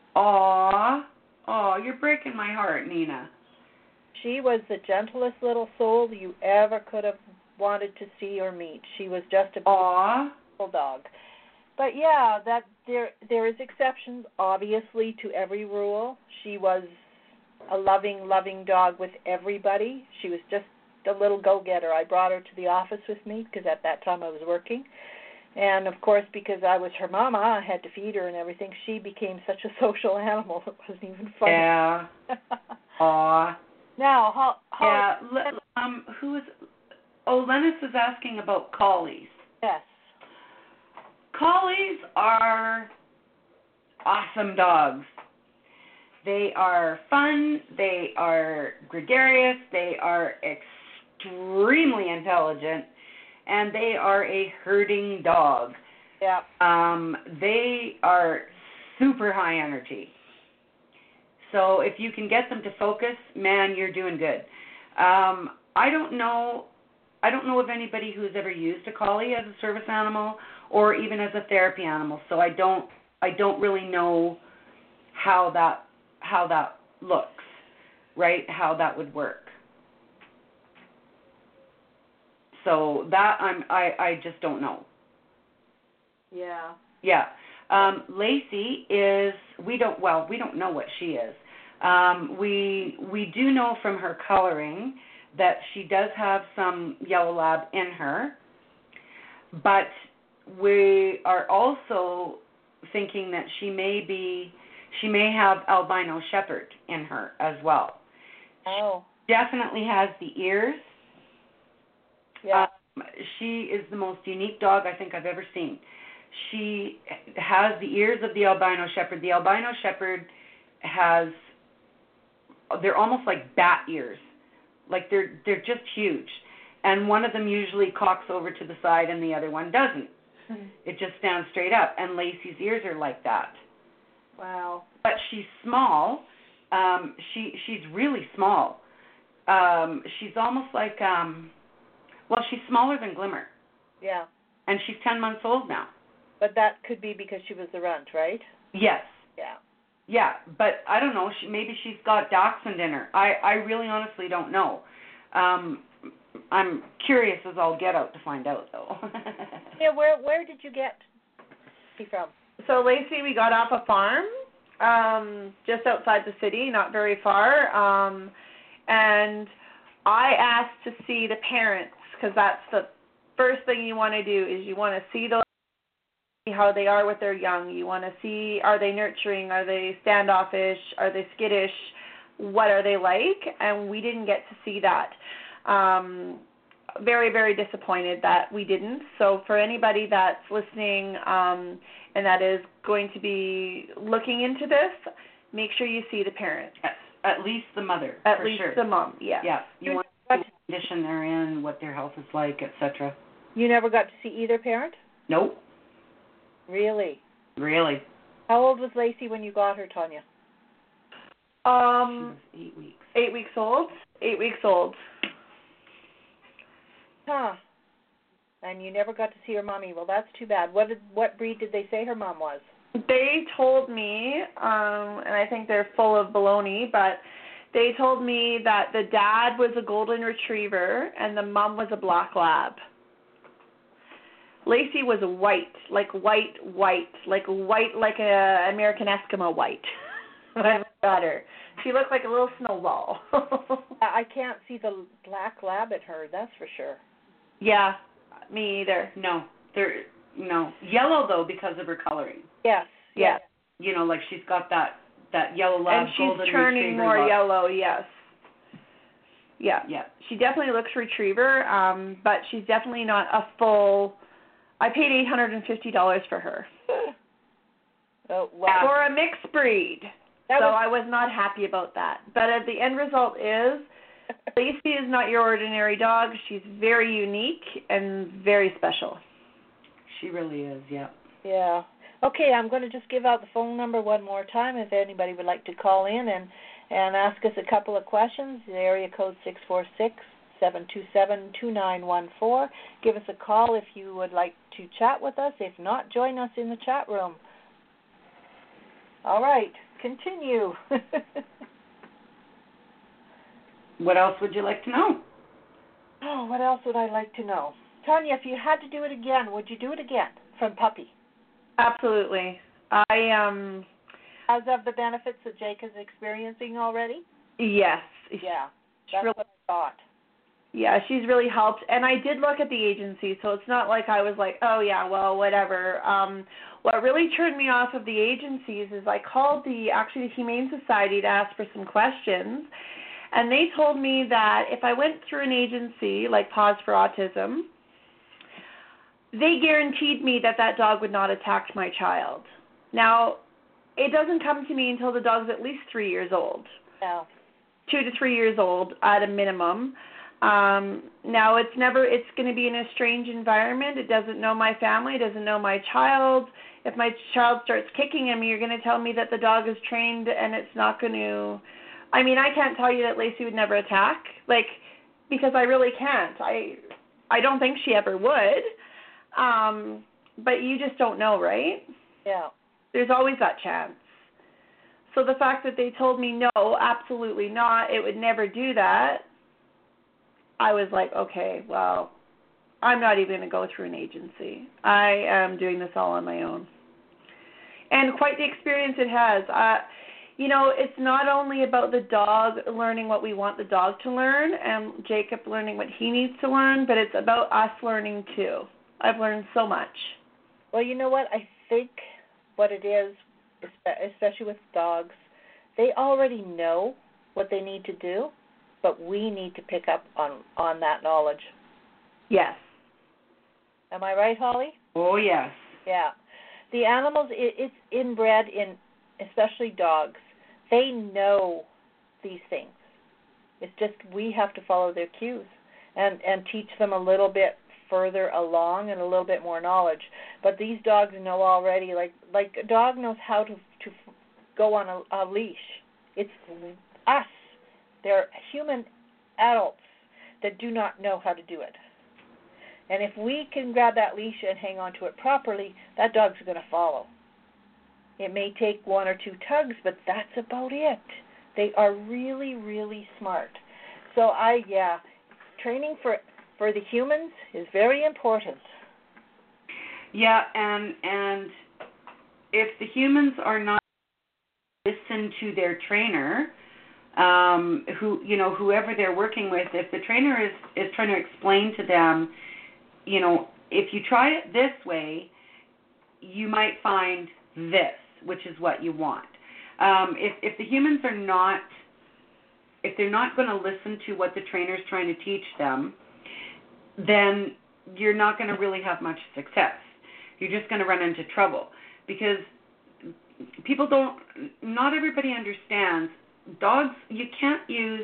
Speaker 3: Aw. Oh, you're breaking my heart, Nina.
Speaker 2: She was the gentlest little soul you ever could have wanted to see or meet. She was just a
Speaker 3: Aw.
Speaker 2: beautiful dog. But yeah, that there there is exceptions, obviously, to every rule. She was a loving, loving dog with everybody. She was just a little go-getter. I brought her to the office with me because at that time I was working. And, of course, because I was her mama, I had to feed her and everything. She became such a social animal. It wasn't even funny.
Speaker 3: Yeah. Aw.
Speaker 2: Now, how, how
Speaker 3: Yeah. Le- um. Who is? Oh, Lennis is asking about collies.
Speaker 2: yes.
Speaker 3: Collies are awesome dogs. They are fun. They are gregarious. They are extremely intelligent. And they are a herding dog.
Speaker 2: Yeah.
Speaker 3: Um, they are super high energy. So if you can get them to focus, man, you're doing good. Um, I don't know. I don't know of anybody who's ever used a collie as a service animal or even as a therapy animal. So I don't. I don't really know how that how that looks, right? How that would work. So that I'm I, I just don't know.
Speaker 2: Yeah.
Speaker 3: Yeah. Um, Lacey is we don't well we don't know what she is. Um, we we do know from her coloring that she does have some yellow lab in her. but we are also thinking that she may be, she may have albino shepherd in her as well.
Speaker 2: Oh.
Speaker 3: She definitely has the ears.
Speaker 2: Yeah.
Speaker 3: Um, she is the most unique dog I think I've ever seen. She has the ears of the albino shepherd. The albino shepherd has, they're almost like bat ears. Like they're they're just huge. And one of them usually cocks over to the side and the other one doesn't.
Speaker 2: Hmm.
Speaker 3: It just stands straight up. And Lacey's ears are like that.
Speaker 2: Wow.
Speaker 3: But she's small. Um, she she's really small. Um, she's almost like, um, well, she's smaller than Glimmer.
Speaker 2: Yeah.
Speaker 3: And she's ten months old now.
Speaker 2: But that could be because she was the runt, right?
Speaker 3: Yes.
Speaker 2: Yeah.
Speaker 3: Yeah, but I don't know. She, maybe she's got dachshund in her. I, I really honestly don't know. Um, I'm curious as I'll get out to find out, though.
Speaker 2: Yeah, where where did you get she from?
Speaker 4: So Lacey, we got off a farm um, just outside the city, not very far, um, and I asked to see the parents because that's the first thing you want to do is you want to see those. How they are with their young. You want to see, are they nurturing, are they standoffish, are they skittish, what are they like? And we didn't get to see that. Um, very, very disappointed that we didn't. So for anybody that's listening um, and that is going to be looking into this, make sure you see the parents.
Speaker 3: At, at least the mother,
Speaker 4: At
Speaker 3: for
Speaker 4: least
Speaker 3: sure.
Speaker 4: the mom, yes.
Speaker 3: Yeah, you want to see what condition they're in, what their health is like, et cetera.
Speaker 2: You never got to see either parent?
Speaker 3: Nope.
Speaker 2: Really?
Speaker 3: Really?
Speaker 2: How old was Lacey when you got her, Tanya?
Speaker 4: Um,
Speaker 3: she was eight weeks.
Speaker 4: Eight weeks old. Eight weeks old.
Speaker 2: Huh. And you never got to see her mommy. Well, that's too bad. What did what breed did they say her mom was?
Speaker 4: They told me, um, and I think they're full of baloney, but they told me that the dad was a golden retriever and the mom was a black lab. Lacey was white, like white, white, like white, like a American Eskimo white. When I got her, she looked like a little snowball.
Speaker 2: I can't see the black lab in her. That's for sure.
Speaker 4: Yeah, me either.
Speaker 3: No, they're no yellow though because of her coloring.
Speaker 2: Yes.
Speaker 4: Yeah.
Speaker 3: You know, like she's got that that yellow lab
Speaker 4: And
Speaker 3: golden
Speaker 4: she's turning
Speaker 3: retriever
Speaker 4: more
Speaker 3: look.
Speaker 4: yellow. Yes. Yeah.
Speaker 3: Yeah.
Speaker 4: She definitely looks retriever, um, but she's definitely not a full. I paid eight hundred and fifty dollars for her.
Speaker 2: Oh, wow.
Speaker 4: For a mixed breed.
Speaker 2: That
Speaker 4: so
Speaker 2: was...
Speaker 4: I was not happy about that. But uh, the end result is Lacey is not your ordinary dog. She's very unique and very special.
Speaker 3: She really is, yeah.
Speaker 2: Yeah. Okay, I'm going to just give out the phone number one more time if anybody would like to call in and, and ask us a couple of questions. The area code six four six, seven two seven, two nine one four. Give us a call if you would like to chat with us. If not, join us in the chat room. All right, continue.
Speaker 3: What else would you like to know?
Speaker 2: Oh, what else would I like to know? Tanya, if you had to do it again, would you do it again from puppy?
Speaker 4: Absolutely. I um.
Speaker 2: As of the benefits that Jake is experiencing already?
Speaker 4: Yes.
Speaker 2: Yeah, that's
Speaker 4: really,
Speaker 2: what I thought.
Speaker 4: Yeah, she's really helped. And I did look at the agency, so it's not like I was like, oh, yeah, well, whatever. Um, what really turned me off of the agencies is I called the, actually, the Humane Society to ask for some questions, and they told me that if I went through an agency like Paws for Autism, they guaranteed me that that dog would not attack my child. Now, it doesn't come to me until the dog's at least three years old.
Speaker 2: No.
Speaker 4: Two to three years old at a minimum. Um, now, it's never, it's going to be in a strange environment. It doesn't know my family. It doesn't know my child. If my child starts kicking him, you're going to tell me that the dog is trained and it's not going to, I mean, I can't tell you that Lacey would never attack, like, because I really can't. I, I don't think she ever would. Um, but you just don't know, right?
Speaker 2: Yeah.
Speaker 4: There's always that chance. So the fact that they told me no, absolutely not, it would never do that, I was like, okay, well, I'm not even going to go through an agency. I am doing this all on my own. And quite the experience it has. Uh, you know, it's not only about the dog learning what we want the dog to learn and Jacob learning what he needs to learn, but it's about us learning too. I've learned so much.
Speaker 2: Well, you know what? I think what it is, especially with dogs, they already know what they need to do, but we need to pick up on, on that knowledge.
Speaker 4: Yes.
Speaker 2: Am I right, Holly?
Speaker 3: Oh, yes.
Speaker 2: Yeah. The animals, it, it's inbred in, especially dogs. They know these things. It's just we have to follow their cues and, and teach them a little bit further along and a little bit more knowledge. But these dogs know already, like like a dog knows how to, to go on a, a leash. It's us. They're human adults that do not know how to do it. And if we can grab that leash and hang on to it properly, that dog's going to follow. It may take one or two tugs, but that's about it. They are really, really smart. So I, yeah, training for for the humans is very important.
Speaker 3: Yeah, and and if the humans are not listen to their trainer, um, who you know whoever they're working with, if the trainer is is trying to explain to them, you know, if you try it this way, you might find this, which is what you want. Um, if if the humans are not, if they're not going to listen to what the trainer's trying to teach them, then you're not going to really have much success. You're just going to run into trouble because people don't, not everybody understands. Dogs, you can't use,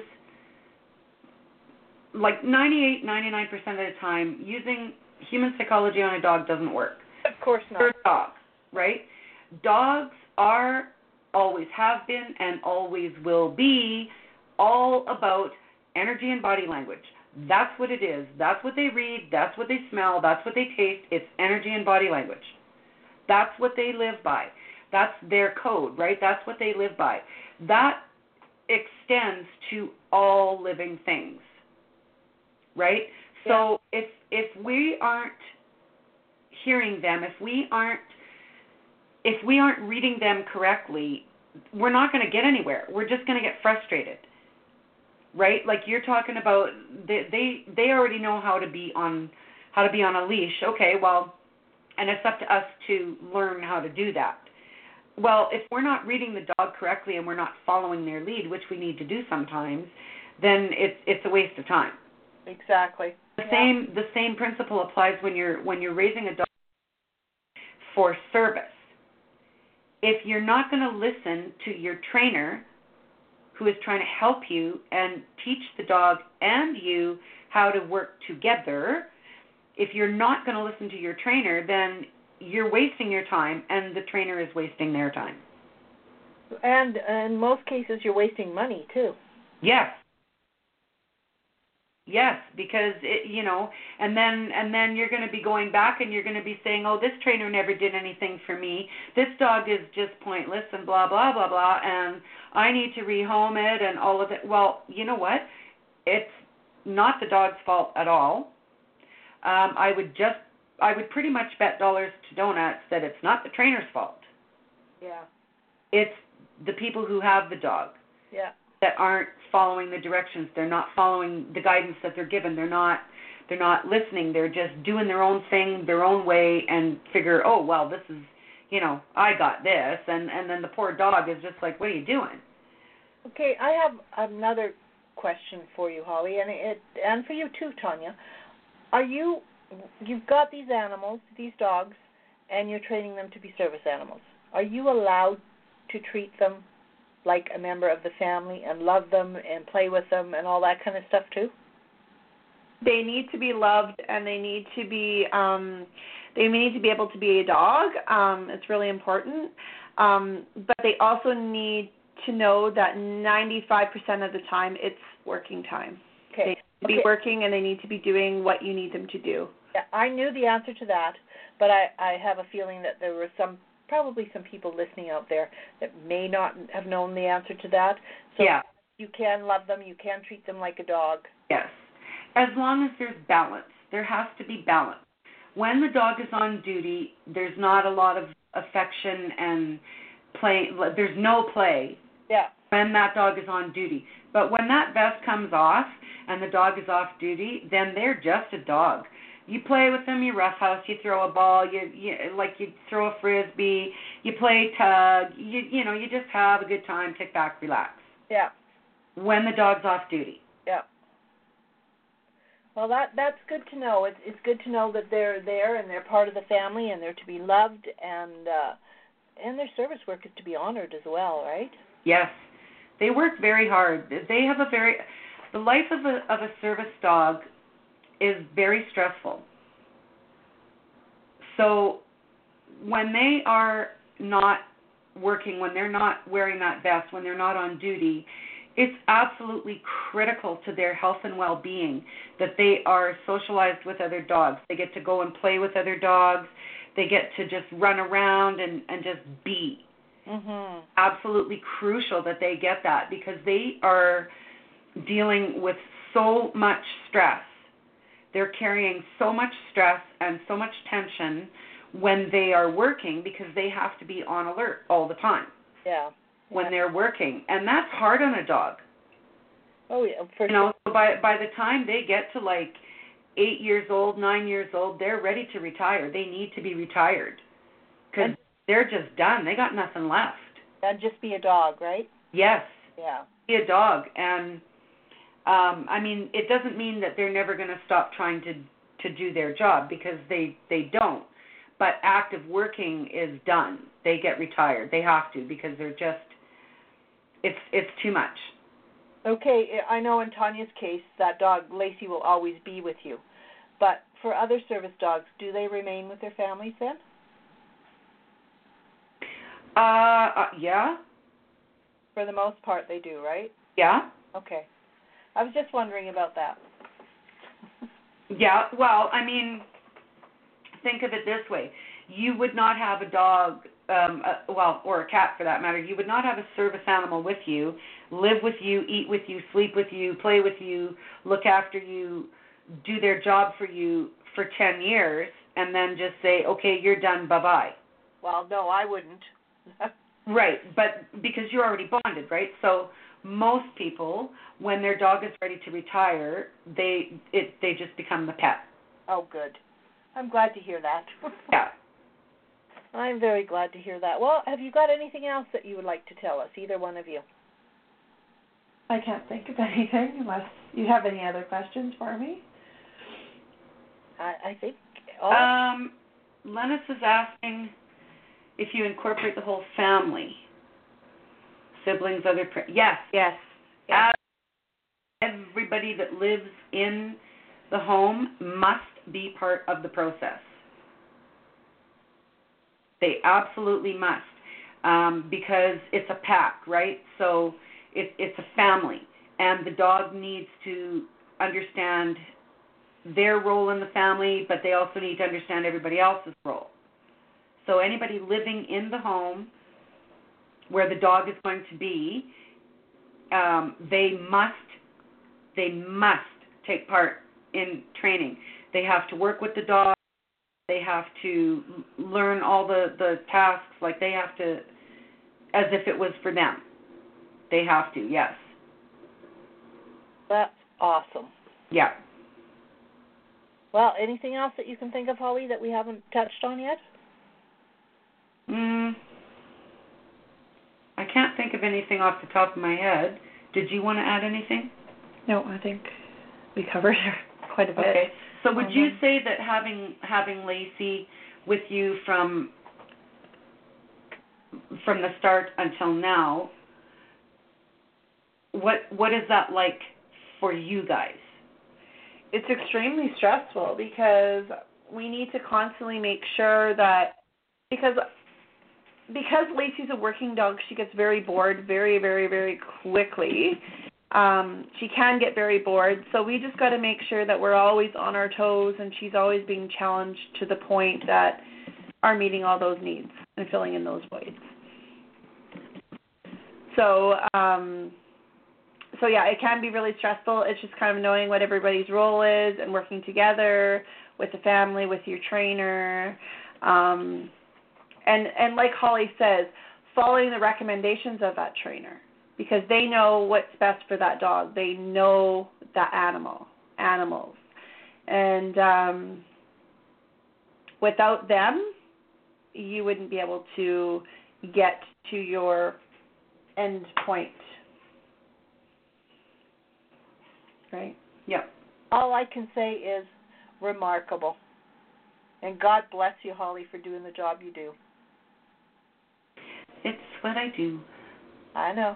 Speaker 3: like ninety-eight, ninety-nine percent of the time, using human psychology on a dog doesn't work.
Speaker 2: Of course not.
Speaker 3: For a dog, right? Dogs are, always have been, and always will be all about energy and body language. That's what it is. That's what they read. That's what they smell. That's what they taste. It's energy and body language. That's what they live by. That's their code, right? That's what they live by. That extends to all living things, right?
Speaker 2: Yeah.
Speaker 3: So if if we aren't hearing them, if we aren't if we aren't reading them correctly, we're not going to get anywhere. We're just going to get frustrated. Right? Like you're talking about, they, they they already know how to be on how to be on a leash. Okay, well, and it's up to us to learn how to do that. Well, if we're not reading the dog correctly and we're not following their lead, which we need to do sometimes, then it's it's a waste of time.
Speaker 2: Exactly.
Speaker 3: The
Speaker 2: yeah.
Speaker 3: same the same principle applies when you're when you're raising a dog for service. If you're not going to listen to your trainer, who is trying to help you and teach the dog and you how to work together, if you're not going to listen to your trainer, then you're wasting your time and the trainer is wasting their time.
Speaker 2: And in most cases, you're wasting money, too.
Speaker 3: Yes. Yes, because, it, you know, and then and then you're going to be going back and you're going to be saying, oh, this trainer never did anything for me. This dog is just pointless and blah, blah, blah, blah, and I need to rehome it and all of it. Well, you know what? It's not the dog's fault at all. Um, I would just, I would pretty much bet dollars to donuts that it's not the trainer's fault.
Speaker 2: Yeah.
Speaker 3: It's the people who have the dog.
Speaker 2: Yeah.
Speaker 3: That aren't following the directions. They're not following the guidance that they're given. They're not they're not listening. They're just doing their own thing, their own way, and figure, oh, well, this is, you know, I got this. And, and then the poor dog is just like, what are you doing?
Speaker 2: Okay, I have another question for you, Holly, and it and for you too, Tanya. Are you, you've got these animals, these dogs, and you're training them to be service animals. Are you allowed to treat them like a member of the family and love them and play with them and all that kind of stuff too?
Speaker 4: They need to be loved and they need to be um, they need to be able to be a dog. Um, it's really important. Um, but they also need to know that ninety-five percent of the time it's working time.
Speaker 2: Okay.
Speaker 4: They need to
Speaker 2: okay.
Speaker 4: be working and they need to be doing what you need them to do.
Speaker 2: Yeah, I knew the answer to that, but I, I have a feeling that there were some probably some people listening out there that may not have known the answer to that. So
Speaker 3: yeah.
Speaker 2: You can love them. You can treat them like a dog.
Speaker 3: Yes. As long as there's balance. There has to be balance. When the dog is on duty, there's not a lot of affection and play. There's no play
Speaker 2: yeah.
Speaker 3: when that dog is on duty. But when that vest comes off and the dog is off duty, then they're just a dog. You play with them, you roughhouse, you throw a ball, you, you like you throw a frisbee, you play tug, you you know, you just have a good time, kick back, relax.
Speaker 2: Yeah.
Speaker 3: When the dog's off duty.
Speaker 2: Yeah. Well, that that's good to know. It's it's good to know that they're there and they're part of the family and they're to be loved, and uh, and their service work is to be honored as well, right?
Speaker 3: Yes. They work very hard. They have a very the life of a of a service dog is very stressful. So when they are not working, when they're not wearing that vest, when they're not on duty, it's absolutely critical to their health and well-being that they are socialized with other dogs. They get to go and play with other dogs. They get to just run around and, and just be.
Speaker 2: Mm-hmm.
Speaker 3: Absolutely crucial that they get that, because they are dealing with so much stress. They're carrying so much stress and so much tension when they are working, because they have to be on alert all the time.
Speaker 2: Yeah.
Speaker 3: When
Speaker 2: yeah.
Speaker 3: they're working, and that's hard on a dog.
Speaker 2: Oh yeah, for
Speaker 3: you know. So by by the time they get to like eight years old, nine years old, they're ready to retire. They need to be retired because they're just done. They got nothing left.
Speaker 2: And just be a dog, right?
Speaker 3: Yes.
Speaker 2: Yeah.
Speaker 3: Be a dog, and um, I mean, it doesn't mean that they're never going to stop trying to to do their job, because they they don't. But active working is done. They get retired. They have to, because they're just it's it's too much.
Speaker 2: Okay, I know in Tanya's case, that dog, Lacey, will always be with you. But for other service dogs, do they remain with their families then?
Speaker 3: Uh, uh yeah.
Speaker 2: For the most part, they do, right?
Speaker 3: Yeah.
Speaker 2: Okay. I was just wondering about that.
Speaker 3: Yeah, well, I mean, think of it this way. You would not have a dog, um, uh, well, or a cat for that matter, you would not have a service animal with you, live with you, eat with you, sleep with you, play with you, look after you, do their job for you for ten years, and then just say, okay, you're done, bye-bye.
Speaker 2: Well, no, I wouldn't.
Speaker 3: Right, but because you're already bonded, right? So most people, when their dog is ready to retire, they it they just become the pet.
Speaker 2: Oh, good. I'm glad to hear that.
Speaker 3: Yeah.
Speaker 2: I'm very glad to hear that. Well, have you got anything else that you would like to tell us, either one of you?
Speaker 4: I can't think of anything unless you have any other questions for me.
Speaker 2: I, I think... All
Speaker 3: Um, Lennis is asking if you incorporate the whole family, siblings, other... Pre- yes.
Speaker 4: Yes. yes.
Speaker 3: Everybody that lives in the home must be part of the process. They absolutely must, um, because it's a pack, right? So it, it's a family, and the dog needs to understand their role in the family, but they also need to understand everybody else's role. So anybody living in the home where the dog is going to be, um, they must, they must take part in training. They have to work with the dog. They have to learn all the, the tasks, like they have to, as if it was for them. They have to, yes.
Speaker 2: That's awesome.
Speaker 3: Yeah.
Speaker 2: Well, anything else that you can think of, Holly, that we haven't touched on yet?
Speaker 3: Mm, I can't think of anything off the top of my head. Did you want to add anything?
Speaker 4: No, I think we covered quite a bit.
Speaker 3: Okay. So would you
Speaker 4: Mm-hmm.
Speaker 3: say that having having Lacey with you from from the start until now, what what is that like for you guys?
Speaker 4: It's extremely stressful because we need to constantly make sure that because because Lacey's a working dog, she gets very bored very, very, very quickly. Um, she can get very bored, so we just got to make sure that we're always on our toes and she's always being challenged to the point that are meeting all those needs and filling in those voids. So, um, so yeah, it can be really stressful. It's just kind of knowing what everybody's role is and working together with the family, with your trainer, um, and and like Holly says, following the recommendations of that trainer, because they know what's best for that dog. They know that animal, animals. And um, without them, you wouldn't be able to get to your end point. Right?
Speaker 3: Yep.
Speaker 2: All I can say is remarkable. And God bless you, Holly, for doing the job you do.
Speaker 3: It's what I do.
Speaker 2: I know.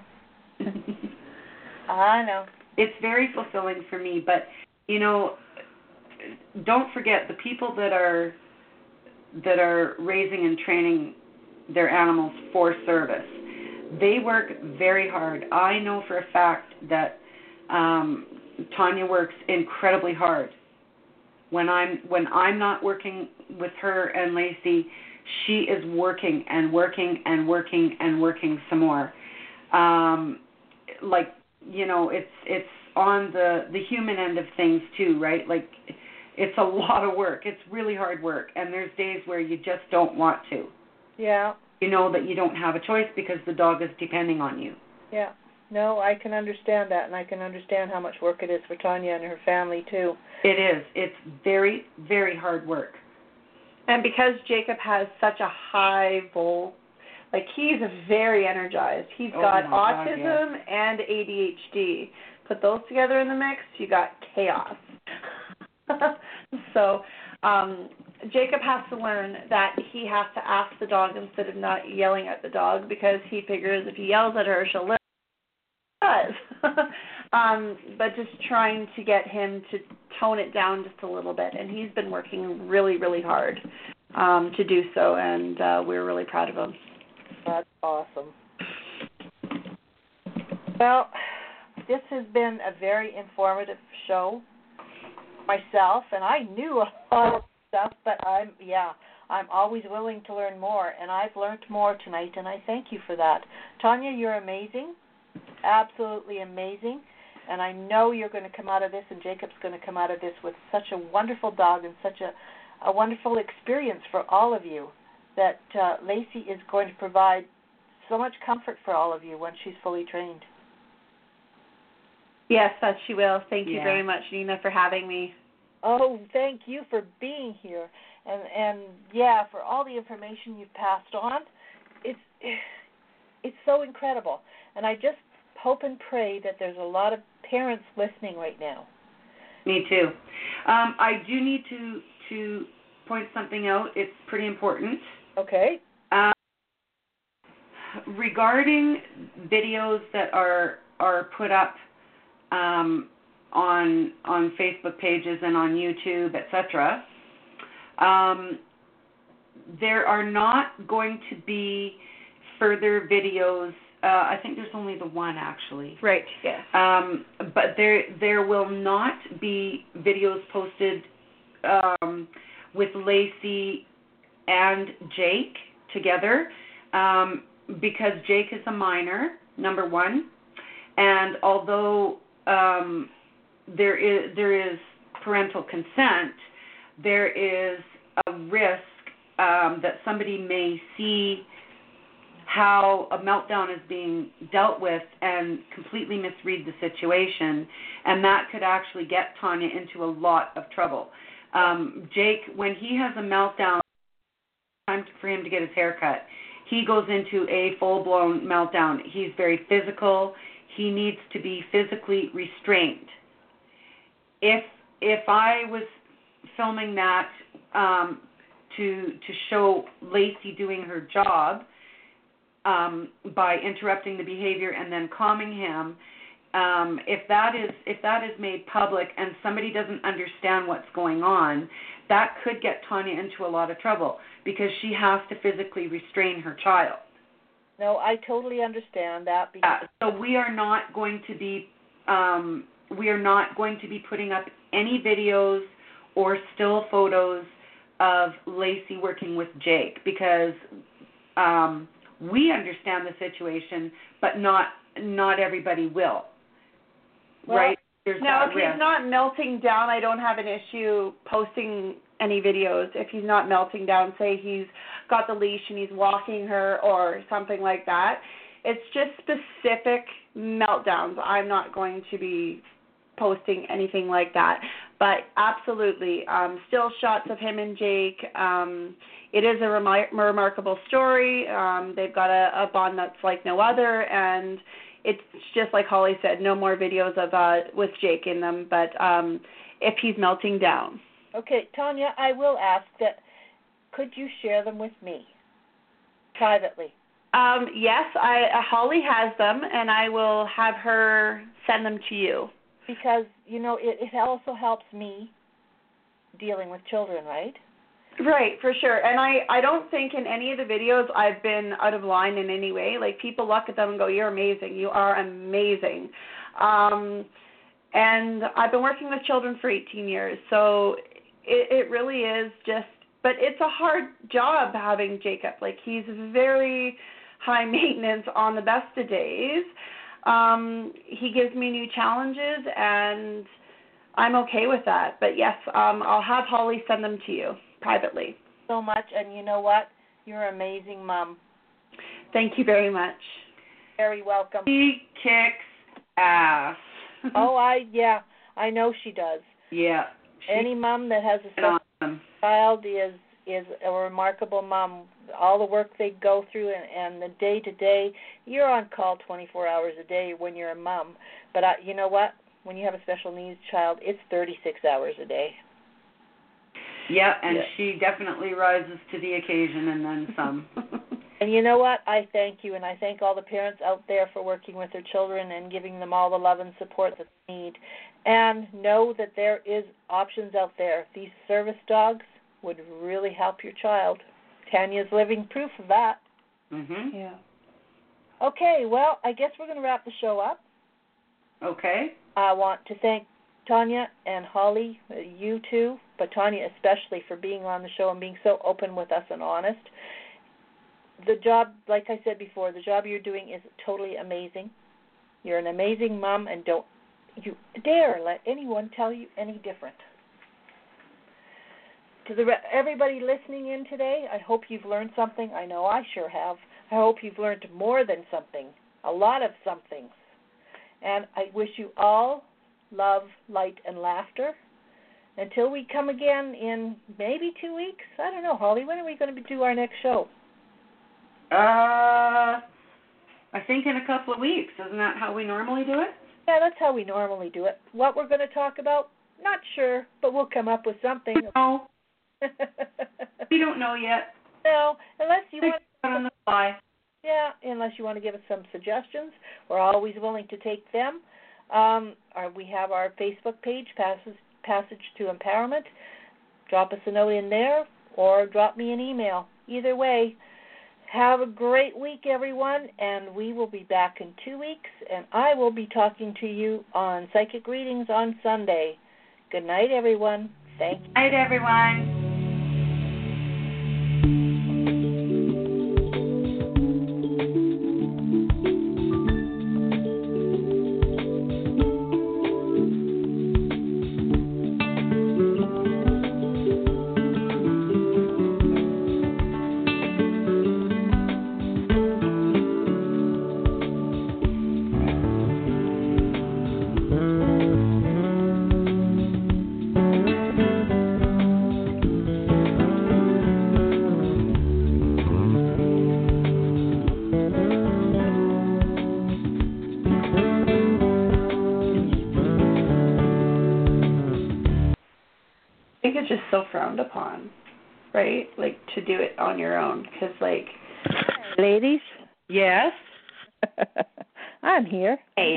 Speaker 2: I know.
Speaker 3: It's very fulfilling for me, but, you know, don't forget the people that are that are raising and training their animals for service. They work very hard. I know for a fact that um, Tanya works incredibly hard. When I'm when I'm not working with her and Lacey, she is working and working and working and working some more. Um, like, you know, it's it's on the, the human end of things too, right? Like, it's a lot of work. It's really hard work, and there's days where you just don't want to.
Speaker 2: Yeah.
Speaker 3: You know that you don't have a choice because the dog is depending on you.
Speaker 2: Yeah. No, I can understand that, and I can understand how much work it is for Tanya and her family, too.
Speaker 3: It is. It's very, very hard work.
Speaker 4: And because Jacob has such a high vol, like he's very energized. He's
Speaker 3: Oh
Speaker 4: got
Speaker 3: my God,
Speaker 4: autism
Speaker 3: yes.
Speaker 4: and A D H D. Put those together in the mix, you got chaos. So um, Jacob has to learn that he has to ask the dog instead of not yelling at the dog, because he figures if he yells at her, she'll listen. Does. um, but just trying to get him to tone it down just a little bit, and he's been working really, really hard um, to do so, and uh, we're really proud of him.
Speaker 2: That's awesome. Well, this has been a very informative show myself, and I knew a lot of stuff, but I'm, yeah, I'm always willing to learn more, and I've learned more tonight, and I thank you for that. Tanya, you're amazing, absolutely amazing, and I know you're going to come out of this, and Jacob's going to come out of this with such a wonderful dog and such a, a wonderful experience for all of you, that uh, Lacey is going to provide so much comfort for all of you when she's fully trained.
Speaker 4: Yes, that she will. Thank you
Speaker 3: Yeah.
Speaker 4: very much, Nina, for having me.
Speaker 2: Oh, thank you for being here, and and yeah, for all the information you've passed on. It's it's so incredible, and I just hope and pray that there's a lot of parents listening right now.
Speaker 3: Me too. Um, I do need to to point something out. It's pretty important.
Speaker 2: Okay.
Speaker 3: Um, regarding videos that are are put up um, on on Facebook pages and on YouTube, et cetera. Um, there are not going to be further videos. Uh, I think there's only the one actually.
Speaker 4: Right. Yes.
Speaker 3: Um, but there there will not be videos posted um, with Lacey and Jake together um, because Jake is a minor, number one, and although um, there is there is parental consent, there is a risk um, that somebody may see how a meltdown is being dealt with and completely misread the situation, and that could actually get Tanya into a lot of trouble. Um, Jake, when he has a meltdown, time for him to get his hair cut, he goes into a full-blown meltdown. He's very physical. He needs to be physically restrained. If if I was filming that um, to to show Lacey doing her job, Um, by interrupting the behavior and then calming him, um, if that is if that is made public and somebody doesn't understand what's going on, that could get Tanya into a lot of trouble because she has to physically restrain her child.
Speaker 2: No, I totally understand that. Because
Speaker 3: Uh, so we are not going to be um, we are not going to be putting up any videos or still photos of Lacey working with Jake because um, we understand the situation, but not not everybody will.
Speaker 2: Well,
Speaker 3: right? There's
Speaker 4: Now,
Speaker 3: that
Speaker 4: if
Speaker 3: risk.
Speaker 4: he's not melting down, I don't have an issue posting any videos. If he's not melting down, say he's got the leash and he's walking her or something like that, it's just specific meltdowns. I'm not going to be posting anything like that. But absolutely, um, still shots of him and Jake. Um, it is a remar- remarkable story. Um, they've got a, a bond that's like no other, and it's just like Holly said, no more videos of uh, with Jake in them, but um, if he's melting down.
Speaker 2: Okay, Tanya, I will ask that, could you share them with me privately?
Speaker 4: Um, yes, I, uh, Holly has them, and I will have her send them to you.
Speaker 2: Because, you know, it, it also helps me dealing with children, right?
Speaker 4: Right, for sure. And I, I don't think in any of the videos I've been out of line in any way. Like, people look at them and go, you're amazing. You are amazing. Um, and I've been working with children for eighteen years, so it, it really is just, but it's a hard job having Jacob. Like, he's very high maintenance on the best of days. Um, he gives me new challenges, and I'm okay with that. But, yes, um, I'll have Holly send them to you privately.
Speaker 2: So much, and you know what? You're an amazing mom.
Speaker 4: Thank you very much.
Speaker 2: Very welcome.
Speaker 3: She kicks ass.
Speaker 2: Oh, I, yeah, I know she does.
Speaker 3: Yeah.
Speaker 2: Any mom that has a special
Speaker 3: Awesome.
Speaker 2: child is is a remarkable mom. All the work they go through and, and the day-to-day, you're on call twenty-four hours a day when you're a mom. But I, you know what? When you have a special needs child, it's thirty-six hours a day.
Speaker 3: Yeah, and
Speaker 2: Yeah.
Speaker 3: she definitely rises to the occasion and then some.
Speaker 2: And you know what? I thank you, and I thank all the parents out there for working with their children and giving them all the love and support that they need. And know that there is options out there. These service dogs would really help your child. Tanya's living proof of that.
Speaker 3: Mhm.
Speaker 4: Yeah.
Speaker 2: Okay, well, I guess we're going to wrap the show up.
Speaker 3: Okay.
Speaker 2: I want to thank Tanya and Holly, uh, you too, but Tanya especially, for being on the show and being so open with us and honest. The job, like I said before, the job you're doing is totally amazing. You're an amazing mom, and don't you dare let anyone tell you any different. To the everybody listening in today, I hope you've learned something. I know I sure have. I hope you've learned more than something, a lot of somethings. And I wish you all love, light, and laughter. Until we come again in maybe two weeks. I don't know, Holly, when are we going to do our next show?
Speaker 3: Uh, I think in a couple of weeks. Isn't that how we normally do it?
Speaker 2: Yeah, that's how we normally do it. What we're going to talk about, not sure, but we'll come up with something.
Speaker 3: No. We don't know yet.
Speaker 2: No, unless you
Speaker 3: Think
Speaker 2: want
Speaker 3: about it on the fly.
Speaker 2: Yeah, unless you want to give us some suggestions. We're always willing to take them. Um, our, we have our Facebook page, Passage, Passage to Empowerment. Drop us a note in there or drop me an email. Either way, have a great week, everyone, and we will be back in two weeks, and I will be talking to you on Psychic Readings on Sunday. Good night, everyone. Thank you.
Speaker 3: Good night, everyone.
Speaker 4: I think it's just so frowned upon, right? Like, to do it on your own, because, like...
Speaker 2: Ladies?
Speaker 3: Yes?
Speaker 2: I'm here.
Speaker 3: Hey.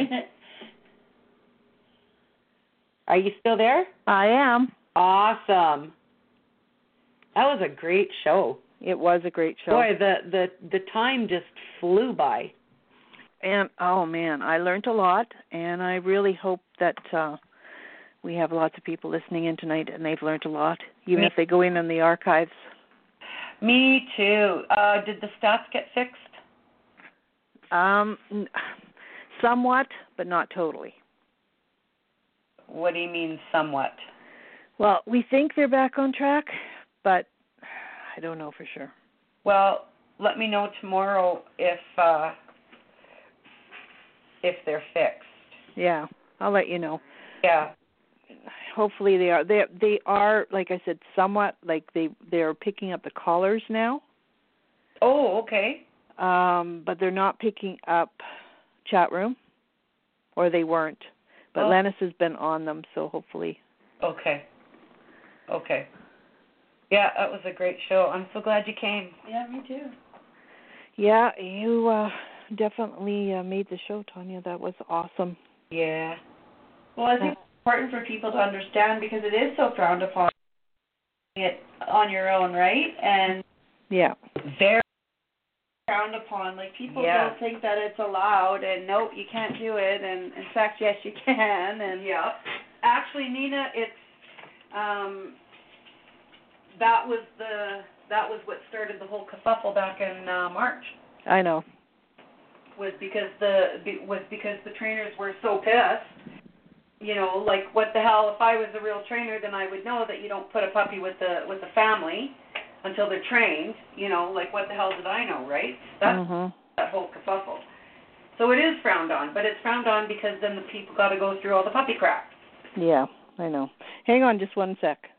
Speaker 3: Are you still there?
Speaker 2: I am.
Speaker 3: Awesome. That was a great show.
Speaker 2: It was a great show.
Speaker 3: Boy, the, the, the time just flew by.
Speaker 2: And, oh, man, I learned a lot, and I really hope that uh, we have lots of people listening in tonight, and they've learned a lot, even
Speaker 3: Me-
Speaker 2: if they go in on the archives.
Speaker 3: Me too. Uh, did the stats get fixed?
Speaker 2: Um, n- somewhat, but not totally.
Speaker 3: What do you mean somewhat?
Speaker 2: Well, we think they're back on track, but I don't know for sure.
Speaker 3: Well, let me know tomorrow if uh, if they're fixed.
Speaker 2: Yeah, I'll let you know.
Speaker 3: Yeah.
Speaker 5: hopefully they are. They they are, like I said, somewhat like they they're picking up the callers now.
Speaker 3: Oh, okay.
Speaker 5: Um, but they're not picking up chat room, or they weren't. But
Speaker 3: oh.
Speaker 5: Lennis has been on them, so hopefully.
Speaker 3: Okay. Okay. Yeah, that was a great show. I'm so glad you came.
Speaker 4: Yeah, me too.
Speaker 5: Yeah, you uh, definitely uh, made the show, Tanya. That was awesome.
Speaker 3: Yeah.
Speaker 4: Well, I think it's important for people to understand because it is so frowned upon it on your own, right? And
Speaker 5: yeah,
Speaker 3: very
Speaker 4: frowned upon. Like people
Speaker 3: yeah.
Speaker 4: don't think that it's allowed, and no, you can't do it. And in fact, yes, you can. And
Speaker 3: yeah. Actually, Nina, it's um, that was the that was what started the whole kerfuffle back in uh, March.
Speaker 5: I know.
Speaker 3: Was because the was because the trainers were so pissed. You know, like what the hell? If I was a real trainer, then I would know that you don't put a puppy with the with the family until they're trained. You know, like what the hell did I know, right? That's
Speaker 5: mm-hmm.
Speaker 3: that whole kerfuffle. So it is frowned on, but it's frowned on because then the people got to go through all the puppy crap.
Speaker 5: Yeah, I know. Hang on just one sec.